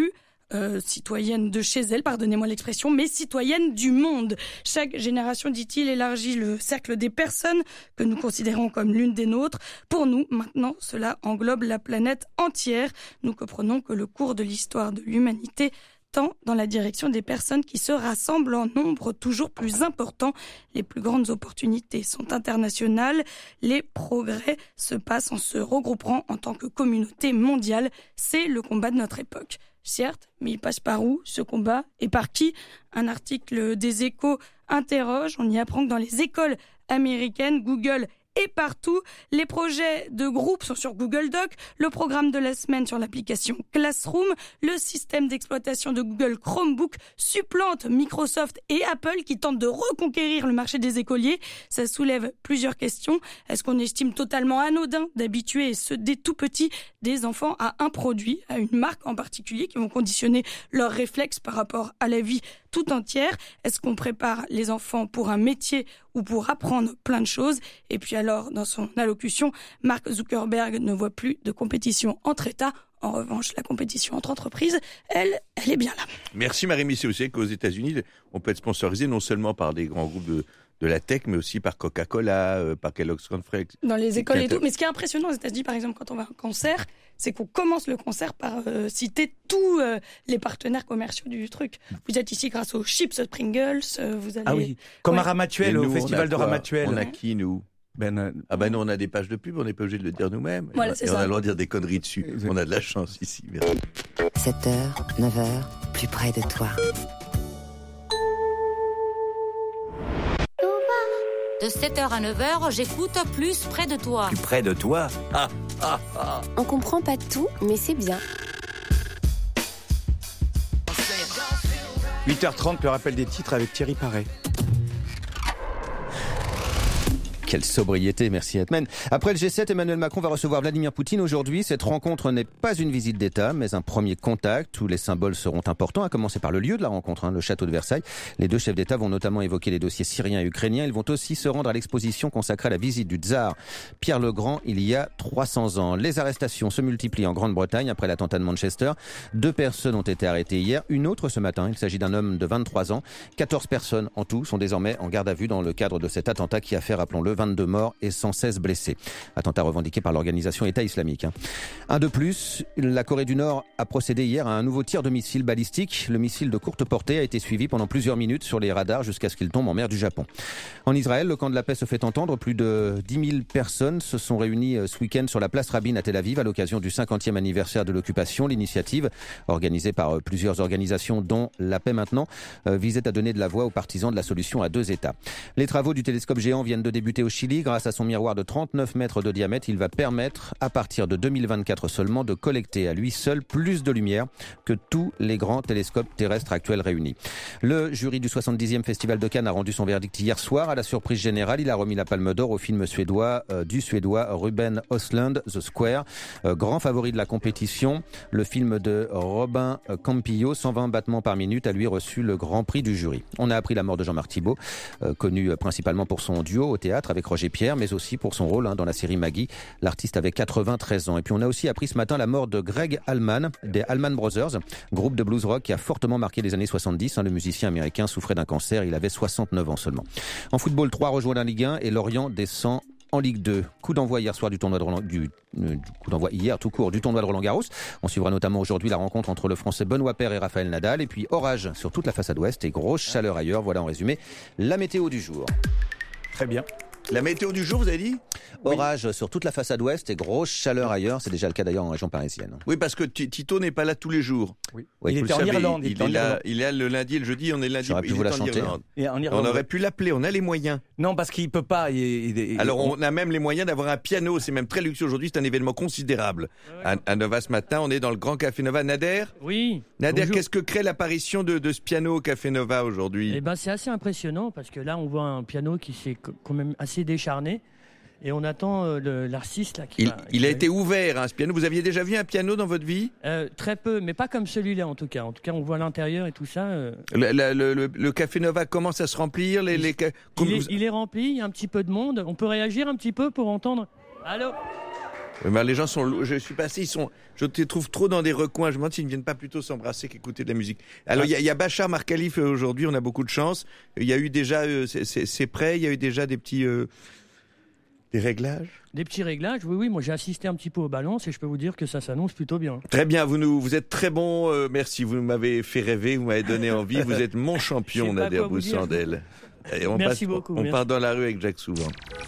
Euh, citoyenne de chez elle, pardonnez-moi l'expression, mais citoyenne du monde. Chaque génération, dit-il, élargit le cercle des personnes que nous considérons comme l'une des nôtres. Pour nous, maintenant, cela englobe la planète entière. Nous comprenons que le cours de l'histoire de l'humanité tend dans la direction des personnes qui se rassemblent en nombre toujours plus important. Les plus grandes opportunités sont internationales. Les progrès se passent en se regroupant en tant que communauté mondiale. C'est le combat de notre époque. Certes, mais il passe par où, ce combat, et par qui? Un article des Échos interroge. On y apprend que dans les écoles américaines, Google est partout. Les projets de groupe sont sur Google Doc, le programme de la semaine sur l'application Classroom, le système d'exploitation de Google Chromebook supplante Microsoft et Apple qui tentent de reconquérir le marché des écoliers. Ça soulève plusieurs questions. Est-ce qu'on estime totalement anodin d'habituer ceux des tout petits des enfants à un produit, à une marque en particulier, qui vont conditionner leurs réflexes par rapport à la vie tout entière? Est-ce qu'on prépare les enfants pour un métier ou pour apprendre plein de choses? Et puis alors, dans son allocution, Mark Zuckerberg ne voit plus de compétition entre États. En revanche, la compétition entre entreprises, elle, elle est bien là. Merci Marie-Michel. Vous savez qu'aux États-Unis, on peut être sponsorisé non seulement par des grands groupes de, de la tech, mais aussi par Coca-Cola, euh, par Kellogg's Cornflakes. Dans les écoles et tout. Mais ce qui est impressionnant aux États-Unis, par exemple, quand on va à un concert, c'est qu'on commence le concert par euh, citer tous euh, les partenaires commerciaux du truc. Vous êtes ici grâce aux chips Pringles, euh, vous allez... Ah oui, comme ouais. à Ramatuelle, au festival de Ramatuelle. On a qui, nous ben, euh, Ah ben non, on a des pages de pub, on n'est pas obligé de le dire nous-mêmes. Voilà, et c'est et ça. on a le droit de dire des conneries dessus. On a de la chance ici. Merci. sept heures, neuf heures, plus près de toi. De sept heures à neuf heures, j'écoute plus près de toi. Plus près de toi? Ah, ah, ah. On comprend pas tout, mais c'est bien. huit heures trente, le rappel des titres avec Thierry Paré. Quelle sobriété, merci Hetman. Après le G sept, Emmanuel Macron va recevoir Vladimir Poutine aujourd'hui. Cette rencontre n'est pas une visite d'État, mais un premier contact. Tous les symboles seront importants, à commencer par le lieu de la rencontre, hein, le château de Versailles. Les deux chefs d'État vont notamment évoquer les dossiers syriens et ukrainiens. Ils vont aussi se rendre à l'exposition consacrée à la visite du tsar Pierre le Grand il y a trois cents ans. Les arrestations se multiplient en Grande-Bretagne après l'attentat de Manchester. Deux personnes ont été arrêtées hier, une autre ce matin. Il s'agit d'un homme de vingt-trois ans. quatorze personnes en tout sont désormais en garde à vue dans le cadre de cet attentat qui a fait, rappelons-le, vingt-deux morts et cent seize blessés. Attentat revendiqué par l'organisation État islamique. Un de plus, la Corée du Nord a procédé hier à un nouveau tir de missile balistique. Le missile de courte portée a été suivi pendant plusieurs minutes sur les radars jusqu'à ce qu'il tombe en mer du Japon. En Israël, le camp de la paix se fait entendre. Plus de dix mille personnes se sont réunies ce week-end sur la place Rabin à Tel Aviv à l'occasion du cinquantième anniversaire de l'occupation. L'initiative, organisée par plusieurs organisations dont La Paix Maintenant, visait à donner de la voix aux partisans de la solution à deux États. Les travaux du télescope géant viennent de débuter au Chili. Grâce à son miroir de trente-neuf mètres de diamètre, il va permettre, à partir de deux mille vingt-quatre seulement, de collecter à lui seul plus de lumière que tous les grands télescopes terrestres actuels réunis. Le jury du soixante-dixième Festival de Cannes a rendu son verdict hier soir. À la surprise générale, il a remis la Palme d'Or au film suédois euh, du Suédois Ruben Östlund, The Square, euh, grand favori de la compétition. Le film de Robin Campillo, cent vingt battements par minute, a lui reçu le grand prix du jury. On a appris la mort de Jean-Marc Thibault, euh, connu principalement pour son duo au théâtre avec Roger Pierre, mais aussi pour son rôle hein, dans la série Maggie. L'artiste avait quatre-vingt-treize ans. Et puis on a aussi appris ce matin la mort de Greg Allman, des Allman Brothers, groupe de blues rock qui a fortement marqué les années soixante-dix. Hein, le musicien américain souffrait d'un cancer, il avait soixante-neuf ans seulement. En football, trois rejoint la Ligue un et Lorient descend en Ligue deux. Coup d'envoi hier soir du tournoi de Roland, du, euh, du coup d'envoi hier tout court du tournoi de Roland Garros. On suivra notamment aujourd'hui la rencontre entre le Français Benoît Paire et Raphaël Nadal. Et puis orage sur toute la façade ouest et grosse chaleur ailleurs. Voilà en résumé la météo du jour. Très bien. La météo du jour, vous avez dit? Orage oui. sur toute la façade ouest et grosse chaleur ailleurs. C'est déjà le cas d'ailleurs en région parisienne. Oui, parce que Tito n'est pas là tous les jours. Oui. Oui, il était en Irlande. Il, il, est là, il est là le lundi et le jeudi. On est lundi. J'aurais pu vous la chanter. Et en Irlande. On aurait pu l'appeler. On a les moyens. Non, parce qu'il peut pas. Il, il, il, Alors, on a même les moyens d'avoir un piano. C'est même très luxueux aujourd'hui. C'est un événement considérable. Ouais. À, à Nova ce matin, on est dans le Grand Café Nova. Nader? Oui. Nader, qu'est-ce que crée l'apparition de, de ce piano au Café Nova aujourd'hui? Eh ben, c'est assez impressionnant parce que là, on voit un piano qui s'est quand même assez décharné. Et on attend euh, l'artiste là. Qui il va, il qui a va... été ouvert, hein, ce piano. Vous aviez déjà vu un piano dans votre vie? euh, Très peu, mais pas comme celui-là en tout cas. En tout cas, on voit l'intérieur et tout ça. Euh... Le, le, le, le Café Nova commence à se remplir. Les, il, les... Il, est, il est rempli, il y a un petit peu de monde. On peut réagir un petit peu pour entendre. Allô? Oui, mais les gens sont. Je suis passé, ils sont. Je te trouve trop dans des recoins. Je me demande s'ils ne viennent pas plutôt s'embrasser qu'écouter de la musique. Alors, il y, a- il y a Bachar Markhalif euh, aujourd'hui, on a beaucoup de chance. Il y a eu déjà. euh, c'est- c'est c'est prêt, il y a eu déjà des petits. euh, des réglages. Des petits réglages, oui, oui. Moi, j'ai assisté un petit peu aux balances et je peux vous dire que ça s'annonce plutôt bien. Très bien, vous, nous, vous êtes très bon. euh, merci, vous m'avez fait rêver, vous m'avez donné envie. Vous êtes mon champion, Je sais pas Nader quoi vous dire. Boussandel. Et on Merci passe- beaucoup, On merci. part dans la rue avec Jacques Souvent.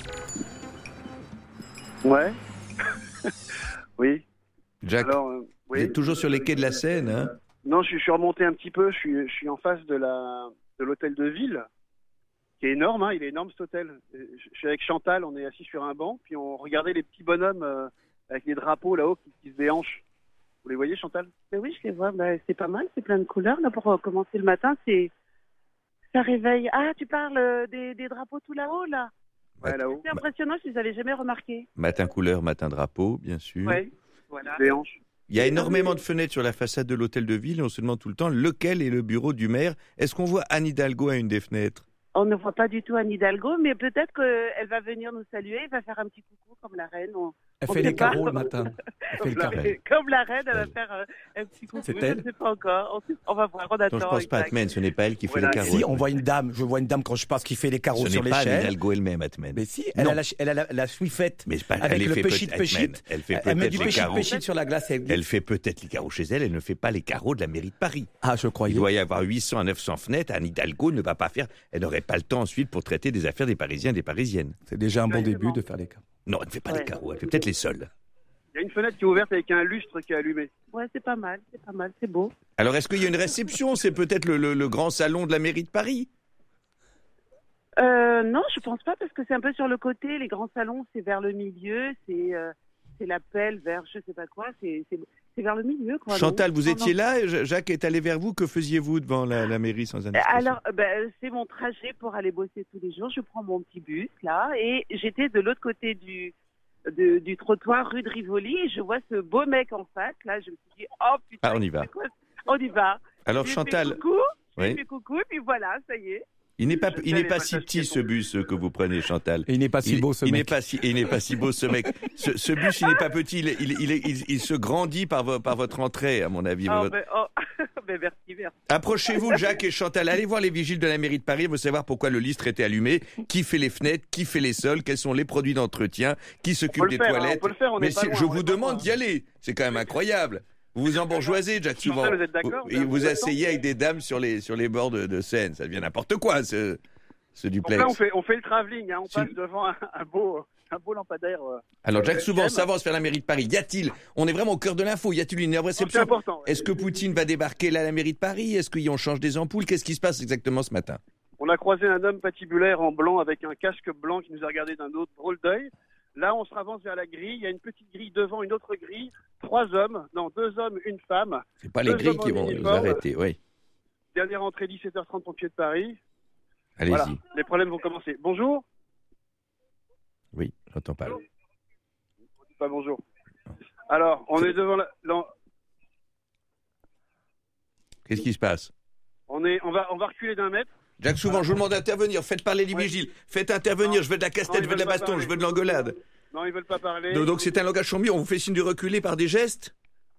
Ouais. Oui. Jacques, Alors, euh, oui. vous êtes toujours sur les quais de la Seine, hein? Non, je suis, je suis remonté un petit peu. Je suis, je suis en face de la de l'hôtel de ville, qui est énorme. Hein, il est énorme cet hôtel. Je, je suis avec Chantal. On est assis sur un banc, puis on regardait les petits bonhommes euh, avec les drapeaux là-haut qui, qui se déhanchent. Vous les voyez, Chantal? Ben oui, je les vois. Ben, c'est pas mal. C'est plein de couleurs là pour euh, commencer le matin. C'est ça réveille. Ah, tu parles euh, des, des drapeaux tout là-haut là. Ouais, là-haut. C'est impressionnant. Je les avais jamais remarqués. Matin couleur, matin drapeau, bien sûr. Ouais. Voilà. Déhanches. Il y a énormément de fenêtres sur la façade de l'hôtel de ville et on se demande tout le temps lequel est le bureau du maire. Est-ce qu'on voit Anne Hidalgo à une des fenêtres? On ne voit pas du tout Anne Hidalgo, mais peut-être qu'elle va venir nous saluer. Elle va faire un petit coucou comme la reine. On, Elle on fait sait les pas. carreaux le matin. Elle fait Comme le la, carré. comme la reine, elle va faire euh, un petit coucou. C'est Je elle ne sais pas encore. On, sait- on va voir. On attend. Non, je pense pas, exact. Atmen, ce n'est pas elle qui fait Voilà. les carreaux. Si, on voit une dame. Je vois une dame quand je passe qui fait les carreaux Ce sur n'est pas Anne l'échelle. Hidalgo elle-même, Atmen. Mais si, elle Non. a la, elle a la, la Swifette Mais c'est pas- elle avec les le fait péchit peut-être, péchit. Atmen. Elle fait Elle met peut-être du les péchit carreaux. péchit sur la glace. Elle Elle fait peut-être les carreaux chez elle, elle ne fait pas les carreaux de la mairie de Paris. Ah, je croyais. Il doit y avoir huit cents à neuf cents fenêtres. Anne Hidalgo ne va pas faire. Elle n'aurait pas le temps ensuite pour traiter des affaires des Parisiens et des Parisiennes. C'est déjà un bon début de faire les carreaux. Non, elle ne fait pas Ouais. les carreaux, elle fait peut-être les sols. Il y a une fenêtre qui est ouverte avec un lustre qui est allumé. Ouais, c'est pas mal. C'est pas mal. C'est beau. Alors, est-ce qu'il y a une réception? C'est peut-être le, le- le grand salon de la mairie de Paris? Euh, non, je pense pas parce que c'est un peu sur le côté. Les grands salons, c'est vers le milieu. C'est euh, c'est l'appel vers je sais pas quoi. C'est c'est c'est vers le milieu quoi. Chantal, non vous Non, étiez non. là, et Jacques est allé vers vous. Que faisiez-vous devant la, la mairie sans indiscrétion? Alors, euh, ben, c'est mon trajet pour aller bosser tous les jours. Je prends mon petit bus là et j'étais de l'autre côté du de- du trottoir rue de Rivoli et je vois ce beau mec en face. Là, je me suis dit oh putain. Ah, on y va. c'est quoi ce- On y va. Alors, Je lui ai Chantal- fait coucou. Je lui ai Oui. fait coucou et puis voilà, ça y est. Il n'est pas, Je il n'est savais pas pas si ça, petit c'est ce bus euh, que vous prenez, Chantal. Et il n'est pas si Il- beau, ce il mec. n'est pas si, et il n'est pas si beau ce mec. Ce, ce bus, il n'est pas petit, il, il, il, il- il se grandit par, vo- par votre entrée, à mon avis. Oh, Votre- ben, oh. ben, merci, merci. Approchez-vous, Jacques et Chantal. Allez voir les vigiles de la mairie de Paris. Vous savoir pourquoi le lustre était allumé, qui fait les fenêtres, qui fait les sols, quels sont les produits d'entretien, qui s'occupe le des faire, hein, toilettes. on peut le faire, on Mais n'est pas si- loin, je on vous est pas demande loin. d'y aller. C'est quand même incroyable. Vous vous embourgeoisez, Jacques, souvent. Chantal, vous êtes d'accord, Vous, vous avez- vous vous êtes asseyez avec des dames sur les, sur les bords de, de Seine. Ça devient n'importe quoi, ce, ce Donc duplex. là, on fait, on fait le travelling, hein, on passe devant un, un beau, un beau lampadaire. euh, Alors, Jacques, euh, souvent, j'aime. s'avance vers la mairie de Paris. Y a-t-il, on est vraiment au cœur de l'info, y a-t-il une réception? c'est important, ouais. Est-ce que Poutine va débarquer là à la mairie de Paris? Est-ce qu'on change des ampoules? Qu'est-ce qui se passe exactement ce matin? On a croisé un homme patibulaire en blanc avec un casque blanc qui nous a regardé d'un autre drôle d'œil. Là, on se avance vers la grille. Il y a une petite grille devant, une autre grille. Trois hommes, non, deux hommes, une femme. C'est pas les Deux grilles hommes qui en vont nous uniforme. arrêter, oui. Dernière entrée, dix-sept heures trente, pompiers de Paris. Allez-y. Voilà, les problèmes vont commencer. Bonjour. Oui, j'entends pas. Pas bonjour. Alors, on est devant la... la- Qu'est-ce qui se passe? On, est... on, va... on va reculer d'un mètre. Jacques, souvent, je vous demande d'intervenir. Faites parler les vigiles. Faites intervenir. Je veux de la Non, casse-tête, ils je veux de la veulent pas baston, parler. je veux de l'engueulade. Non, ils veulent pas parler. Donc, donc c'est un langage chambé. On vous fait signe de reculer par des gestes?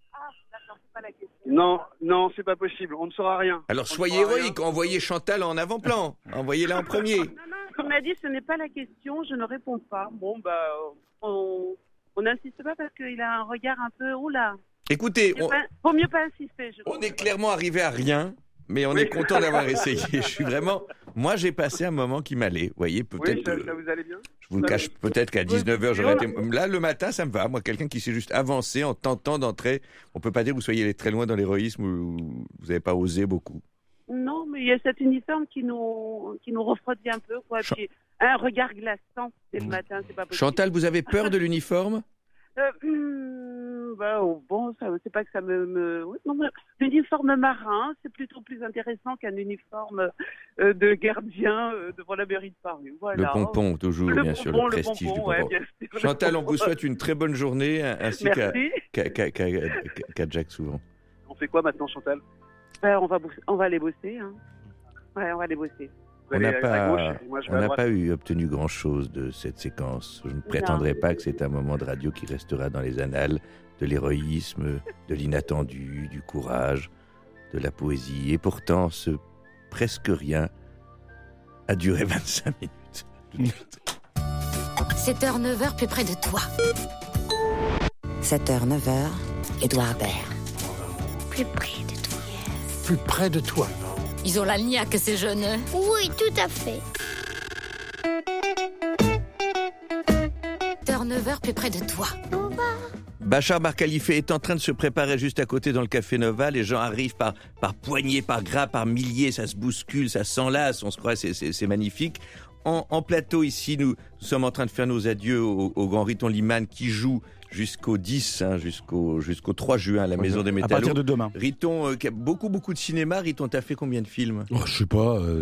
Non, non, c'est pas possible. On ne saura rien. Alors, On ne soyez saura rien. héroïque. Envoyez Chantal en avant-plan. Envoyez-la en premier. Il m'a dit ce n'est pas la question, je ne réponds pas. Bon, bah, on on n'insiste pas parce qu'il a un regard un peu. Oula. Écoutez, Vaut on, mieux pas- Vaut mieux pas insister. Je on est clairement arrivé à rien. Mais on est content d'avoir essayé. Je suis vraiment. Moi, j'ai passé un moment qui m'allait. Vous voyez, Oui, peut-être. ça, euh, ça vous allez bien? Je vous le Ça cache va. peut-être qu'à dix-neuf heures, Et j'aurais on a- été. Là, le matin, ça me va. Moi, quelqu'un qui sait juste avancer en tentant d'entrer. On peut pas dire que vous soyez allé très loin dans l'héroïsme ou vous n'avez pas osé beaucoup. Non, mais il y a cet uniforme qui nous, qui nous refroidit un peu, quoi. Chan- Puis un regard glaçant dès le matin, c'est pas possible. Chantal, vous avez peur de l'uniforme? Euh, hum, bah, oh, bon, ça, c'est pas que ça me. me... oui, non, mais l'uniforme marin, c'est plutôt plus intéressant qu'un uniforme euh, de gardien euh, devant la mairie de Paris. Voilà. Le pompon, toujours, Le bien sûr, pompon, le prestige pompon, du ouais, pompon. bien sûr, le Chantal, on pompon. vous souhaite une très bonne journée, ainsi qu'à Merci. qu'à- qu'à- qu'à- qu'à Jacques souvent. On fait quoi maintenant, Chantal? Ben, on, va bosser- on va aller bosser. Hein. Ouais, on va aller bosser. On n'a allez à pas, gauche, et moi, je vais on à n'a droite. pas eu obtenu grand-chose de cette séquence. Je ne prétendrai pas que c'est un moment de radio qui restera dans les annales de l'héroïsme, de l'inattendu, du courage, de la poésie. Et pourtant, ce presque rien a duré vingt-cinq minutes. sept heures neuf heures plus près de toi. sept heures neuf heures, Édouard Baird. Plus près de toi. Plus près de toi. Ils ont la niaque, ces jeunes. Oui, tout à fait. sept heures neuf heures plus près de toi. Bachar Bar Khalifa est en train de se préparer juste à côté dans le Café Nova. Les gens arrivent par, par poignées, par gras, par milliers. Ça se bouscule, ça s'enlace. On se croit, c'est, c'est, c'est magnifique. En, en plateau ici, nous, nous sommes en train de faire nos adieux au, au grand Riton Liman qui joue jusqu'au dix, hein, jusqu'au, jusqu'au trois juin à la Maison des Métallos. À partir de demain. Riton, euh, qui a beaucoup, beaucoup de cinéma. Riton, t'as fait combien de films? Oh, je sais pas. Euh,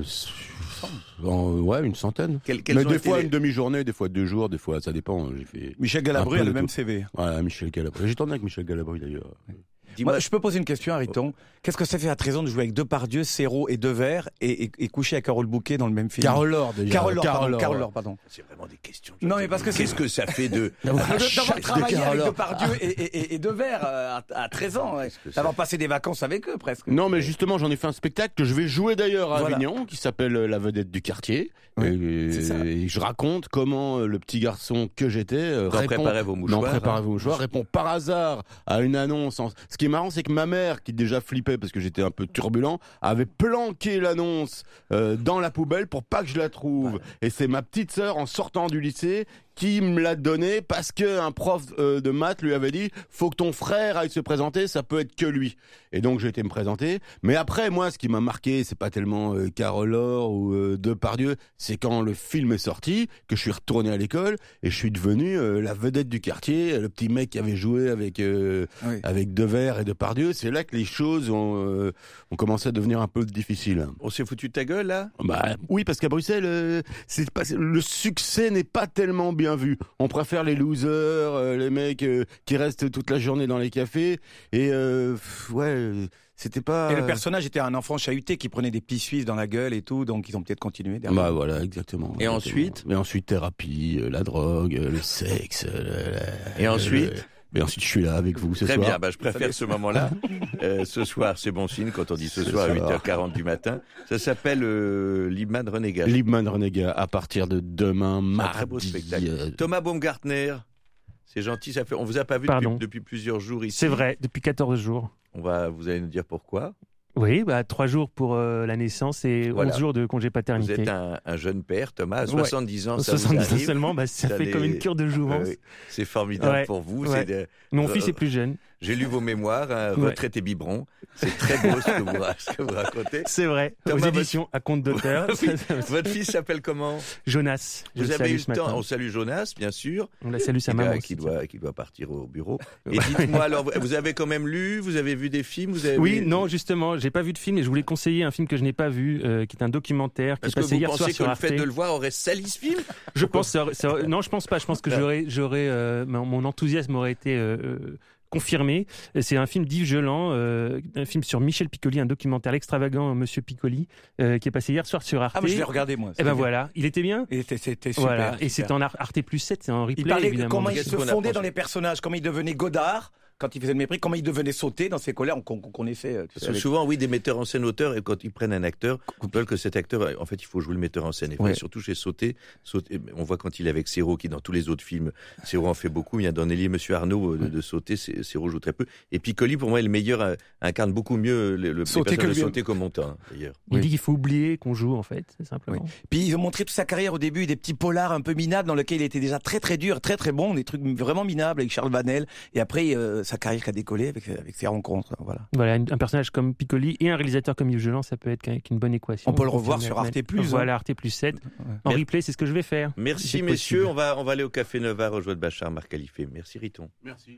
en, ouais, une centaine. Quel, quels Mais ont des été fois les- une demi-journée, des fois deux jours, des fois ça dépend. J'ai fait Michel un Galabru peu a de le même tout. C V. Voilà, Michel Galabru. J'ai tourné avec Michel Galabru d'ailleurs. Moi, je peux poser une question à Riton. Qu'est-ce que ça fait à treize ans de jouer avec Depardieu, Serrault et Devers et, et, et coucher avec Carole Bouquet dans le même film? Carole Laure, déjà. Carole Laure, Carole pardon. Laure, Carole ouais. Laure, pardon. C'est vraiment des questions. Non, mais parce que c'est... Qu'est-ce que ça fait de... D'avoir chaque travaillé de avec Carole Laure. Depardieu et, et, et, et Devers euh, à, à treize ans. Ouais. D'avoir passé des vacances avec eux, presque. Non, mais justement, j'en ai fait un spectacle que je vais jouer d'ailleurs à Voilà. Avignon, qui s'appelle euh, La vedette du quartier. Ouais, et, c'est ça. et je raconte comment euh, le petit garçon que j'étais euh, D'en répond, préparer vos mouchoirs, d'en préparer hein. vos mouchoirs, répond par hasard à une annonce. En- Ce qui est marrant, c'est que ma mère, qui déjà flippait parce que j'étais un peu turbulent, avait planqué l'annonce euh, dans la poubelle pour pas que je la trouve. Et c'est ma petite sœur, en sortant du lycée, qui me l'a donné parce que un prof euh, de maths lui avait dit faut que ton frère aille se présenter, ça peut être que lui. Et donc j'ai été me présenter. Mais après, moi, ce qui m'a marqué, c'est pas tellement euh, Carole Laure ou euh, Depardieu, c'est quand le film est sorti que je suis retourné à l'école et je suis devenu euh, la vedette du quartier, le petit mec qui avait joué avec euh, Oui. avec Devers et Depardieu. C'est là que les choses ont, euh, ont commencé à devenir un peu difficiles. On s'est foutu de ta gueule, là? Bah oui, parce qu'à Bruxelles, euh, c'est pas, le succès n'est pas tellement bien vu. On préfère les losers, euh, les mecs euh, qui restent toute la journée dans les cafés. Et euh, pff, ouais, euh, c'était pas. Et le personnage était un enfant chahuté qui prenait des petits suisses dans la gueule et tout, donc ils ont peut-être continué derrière. Bah voilà, exactement. Et exactement. ensuite Et ensuite, thérapie, euh, la drogue, euh, le sexe. euh, la- Et ensuite euh, Et ensuite, je suis là avec vous ce Très soir. bien, bah, je préfère ce moment-là. Euh, ce soir, c'est bon signe quand on dit ce, Ce soir à soir. huit heures quarante du matin. Ça s'appelle euh, Liebman Renégat. Liebman Renégat à partir de demain, Un mardi. très beau spectacle. euh, Thomas Baumgartner, c'est gentil, ça fait. On vous a pas vu depuis, Pardon. depuis plusieurs jours ici. C'est vrai, depuis quatorze jours. On va, vous allez nous dire pourquoi. Oui, bah, trois jours pour euh, la naissance et Voilà. onze jours de congé Vous paternité. êtes un, un jeune père, Thomas, à Ouais. soixante-dix ans. Ça vous soixante-dix ans arrive. seulement, bah, ça fait les- comme une cure de jouvence. Oui, c'est formidable Ouais. pour vous. Ouais. c'est de- Mon euh, fils est plus jeune. J'ai lu vos mémoires, hein, Ouais. Retraite et biberon. C'est très beau ce que vous, ce que vous racontez. C'est vrai, Thomas, aux votre- éditions à compte d'auteur. Oui. Votre fils s'appelle comment? Jonas. Je Vous le avez salue eu ce le temps. matin. On salue Jonas, bien sûr. On la salue sa Qui maman doit- aussi, Qui tiens. doit, qui doit partir au bureau. Et dites-moi, alors, vous avez quand même lu, vous avez vu des films, vous avez Oui, vu- non, justement, j'ai pas vu de film et je voulais conseiller un film que je n'ai pas vu, euh, qui est un documentaire qui Est-ce est que passé vous hier pensez soir que sur le Arte. fait de le voir aurait sali ce film? Je pense, ça aurait- ça aurait- non, je pense pas. Je pense que j'aurais, j'aurais, euh, mon mon enthousiasme aurait été euh, euh, confirmé. C'est un film d'Yves Geland, euh, un film sur Michel Piccoli, un documentaire l'extravagant Monsieur Piccoli, euh, qui est passé hier soir sur Arte. Ah, mais je l'ai regardé, moi. Et C'était ben bien. voilà, il était bien. Et c'était c'était super. Voilà, et super. c'est en Ar- Arte plus sept, c'est en replay Il parlait de évidemment. comment il Donc, se fondait dans les personnages, comment il devenait Godard quand il faisait le mépris, comment il devenait sauter dans ses colères qu'on qu'on connaissait. Tu sais, Parce que avec- souvent, oui, des metteurs en scène auteurs, et quand ils prennent un acteur, ils veulent que cet acteur, en fait, il faut jouer le metteur en scène. Et Ouais. surtout chez Sauté, Sauté, on voit quand il est avec Serrault, qui dans tous les autres films, Serrault en fait beaucoup. Il y a dans Nelly, Monsieur Arnaud euh, de, de Sauté, c'est- Serrault joue très peu. Et Piccoli, pour moi, est le meilleur, euh, incarne beaucoup mieux le, le Sauté les personnages que de lui-même. Sauté qu'au Montant, d'ailleurs. Il dit qu'il faut oublier qu'on joue en fait, c'est simplement. Puis ils ont montré toute sa carrière au début, des petits polars un peu minables dans lesquels il était déjà très très dur, très très bon, des trucs vraiment minables avec Charles Vanel. Et après, euh, sa carrière qui a décollé avec, avec ses rencontres. Voilà. Voilà, un un personnage comme Piccoli et un réalisateur comme Yves Geland, ça peut être qu'avec une bonne équation. On peut le revoir sur Arte plus, Voilà, hein. Arte plus sept. En Mer- replay, c'est ce que je vais faire. Merci, C'est messieurs. possible. On va, on va aller au Café Nova rejoindre Bachar Mar Khalifa. Merci, Riton. Merci.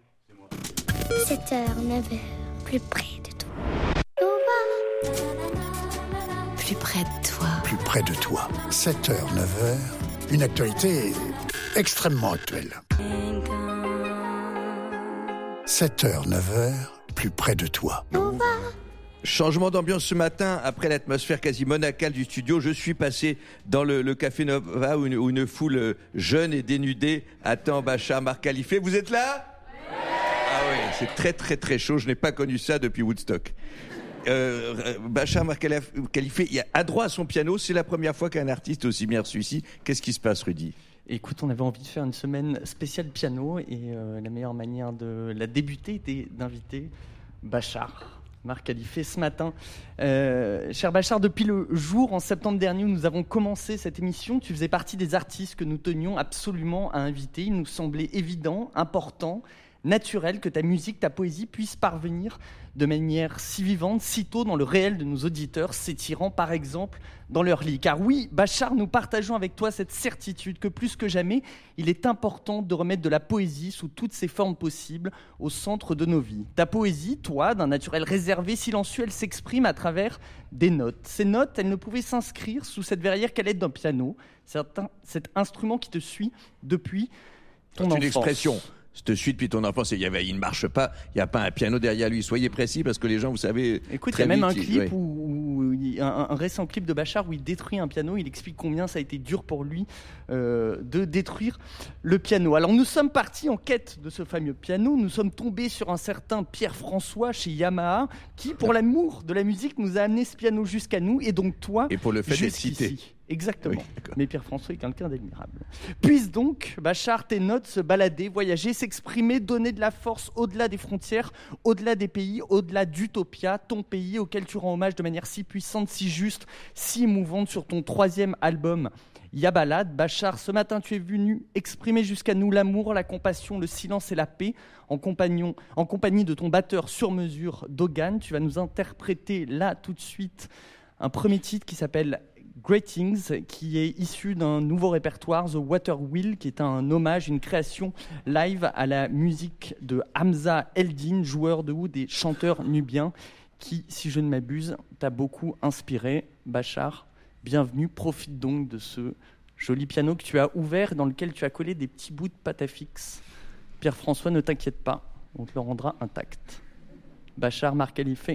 sept heures, neuf heures, plus près de toi. Plus près de toi. Plus près de toi. sept heures, neuf heures, une actualité extrêmement actuelle. sept heures, neuf heures, plus près de toi. Changement d'ambiance ce matin, après l'atmosphère quasi monacale du studio, je suis passé dans le, le Café Nova où une, où une foule jeune et dénudée attend Bachar Mar Khalifa. Vous êtes là ? Ah oui, c'est très très très chaud, je n'ai pas connu ça depuis Woodstock. Euh, Bachar Mar Khalifa, il a droit à son piano, c'est la première fois qu'un artiste aussi bien reçu ici. Qu'est-ce qui se passe, Rudy ? Écoute, on avait envie de faire une semaine spéciale piano et euh, la meilleure manière de la débuter était d'inviter Bachar Mar Khalifa ce matin. Euh, cher Bachar, depuis le jour, en septembre dernier, où nous avons commencé cette émission, tu faisais partie des artistes que nous tenions absolument à inviter. Il nous semblait évident, important, naturel que ta musique, ta poésie puisse parvenir de manière si vivante, si tôt dans le réel de nos auditeurs, s'étirant par exemple dans leur lit. Car oui, Bachar, nous partageons avec toi cette certitude que plus que jamais, il est important de remettre de la poésie sous toutes ses formes possibles au centre de nos vies. Ta poésie, toi, d'un naturel réservé, silencieux, elle s'exprime à travers des notes. Ces notes, elles ne pouvaient s'inscrire sous cette verrière qu'elle est d'un piano, cet, cet instrument qui te suit depuis ton enfance. C'est une expression. Te suit depuis ton enfance, il y avait, il ne marche pas, il n'y a pas un piano derrière lui. Soyez précis parce que les gens, vous savez. Écoute, il y a même un clip ouais. où, où il, un, un récent clip de Bachar où il détruit un piano. Il explique combien ça a été dur pour lui euh, de détruire le piano. Alors nous sommes partis en quête de ce fameux piano. Nous sommes tombés sur un certain Pierre François chez Yamaha qui, pour l'amour de la musique, nous a amené ce piano jusqu'à nous et donc toi. Et pour le fait d'être cité. Exactement. Oui, mais Pierre François est quelqu'un d'admirable. Puisse donc, Bachar, tes notes se balader, voyager, s'exprimer, donner de la force au-delà des frontières, au-delà des pays, au-delà d'Utopia, ton pays auquel tu rends hommage de manière si puissante, si juste, si émouvante sur ton troisième album. Ya Balade. Bachar, ce matin tu es venu exprimer jusqu'à nous l'amour, la compassion, le silence et la paix en, en compagnie de ton batteur sur mesure, Dogan. Tu vas nous interpréter là tout de suite un premier titre qui s'appelle Greetings, qui est issu d'un nouveau répertoire, The Water Wheel, qui est un hommage, une création live à la musique de Hamza Eldin, joueur de oud et chanteur nubien, qui, si je ne m'abuse, t'a beaucoup inspiré. Bachar, bienvenue, profite donc de ce joli piano que tu as ouvert, dans lequel tu as collé des petits bouts de pâte à fixe. Pierre-François, ne t'inquiète pas, on te le rendra intact. Bachar Mar Khalifa.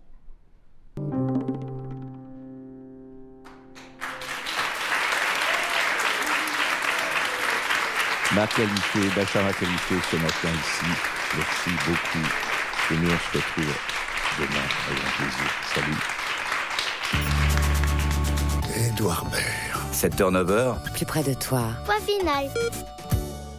Mar Khalifa, Bachar Mar Khalifa ce matin ici. Merci beaucoup. Et nous, on se retrouve demain avec un plaisir. Salut. Édouard Baird. sept heures neuf heures. Plus près de toi. Point final.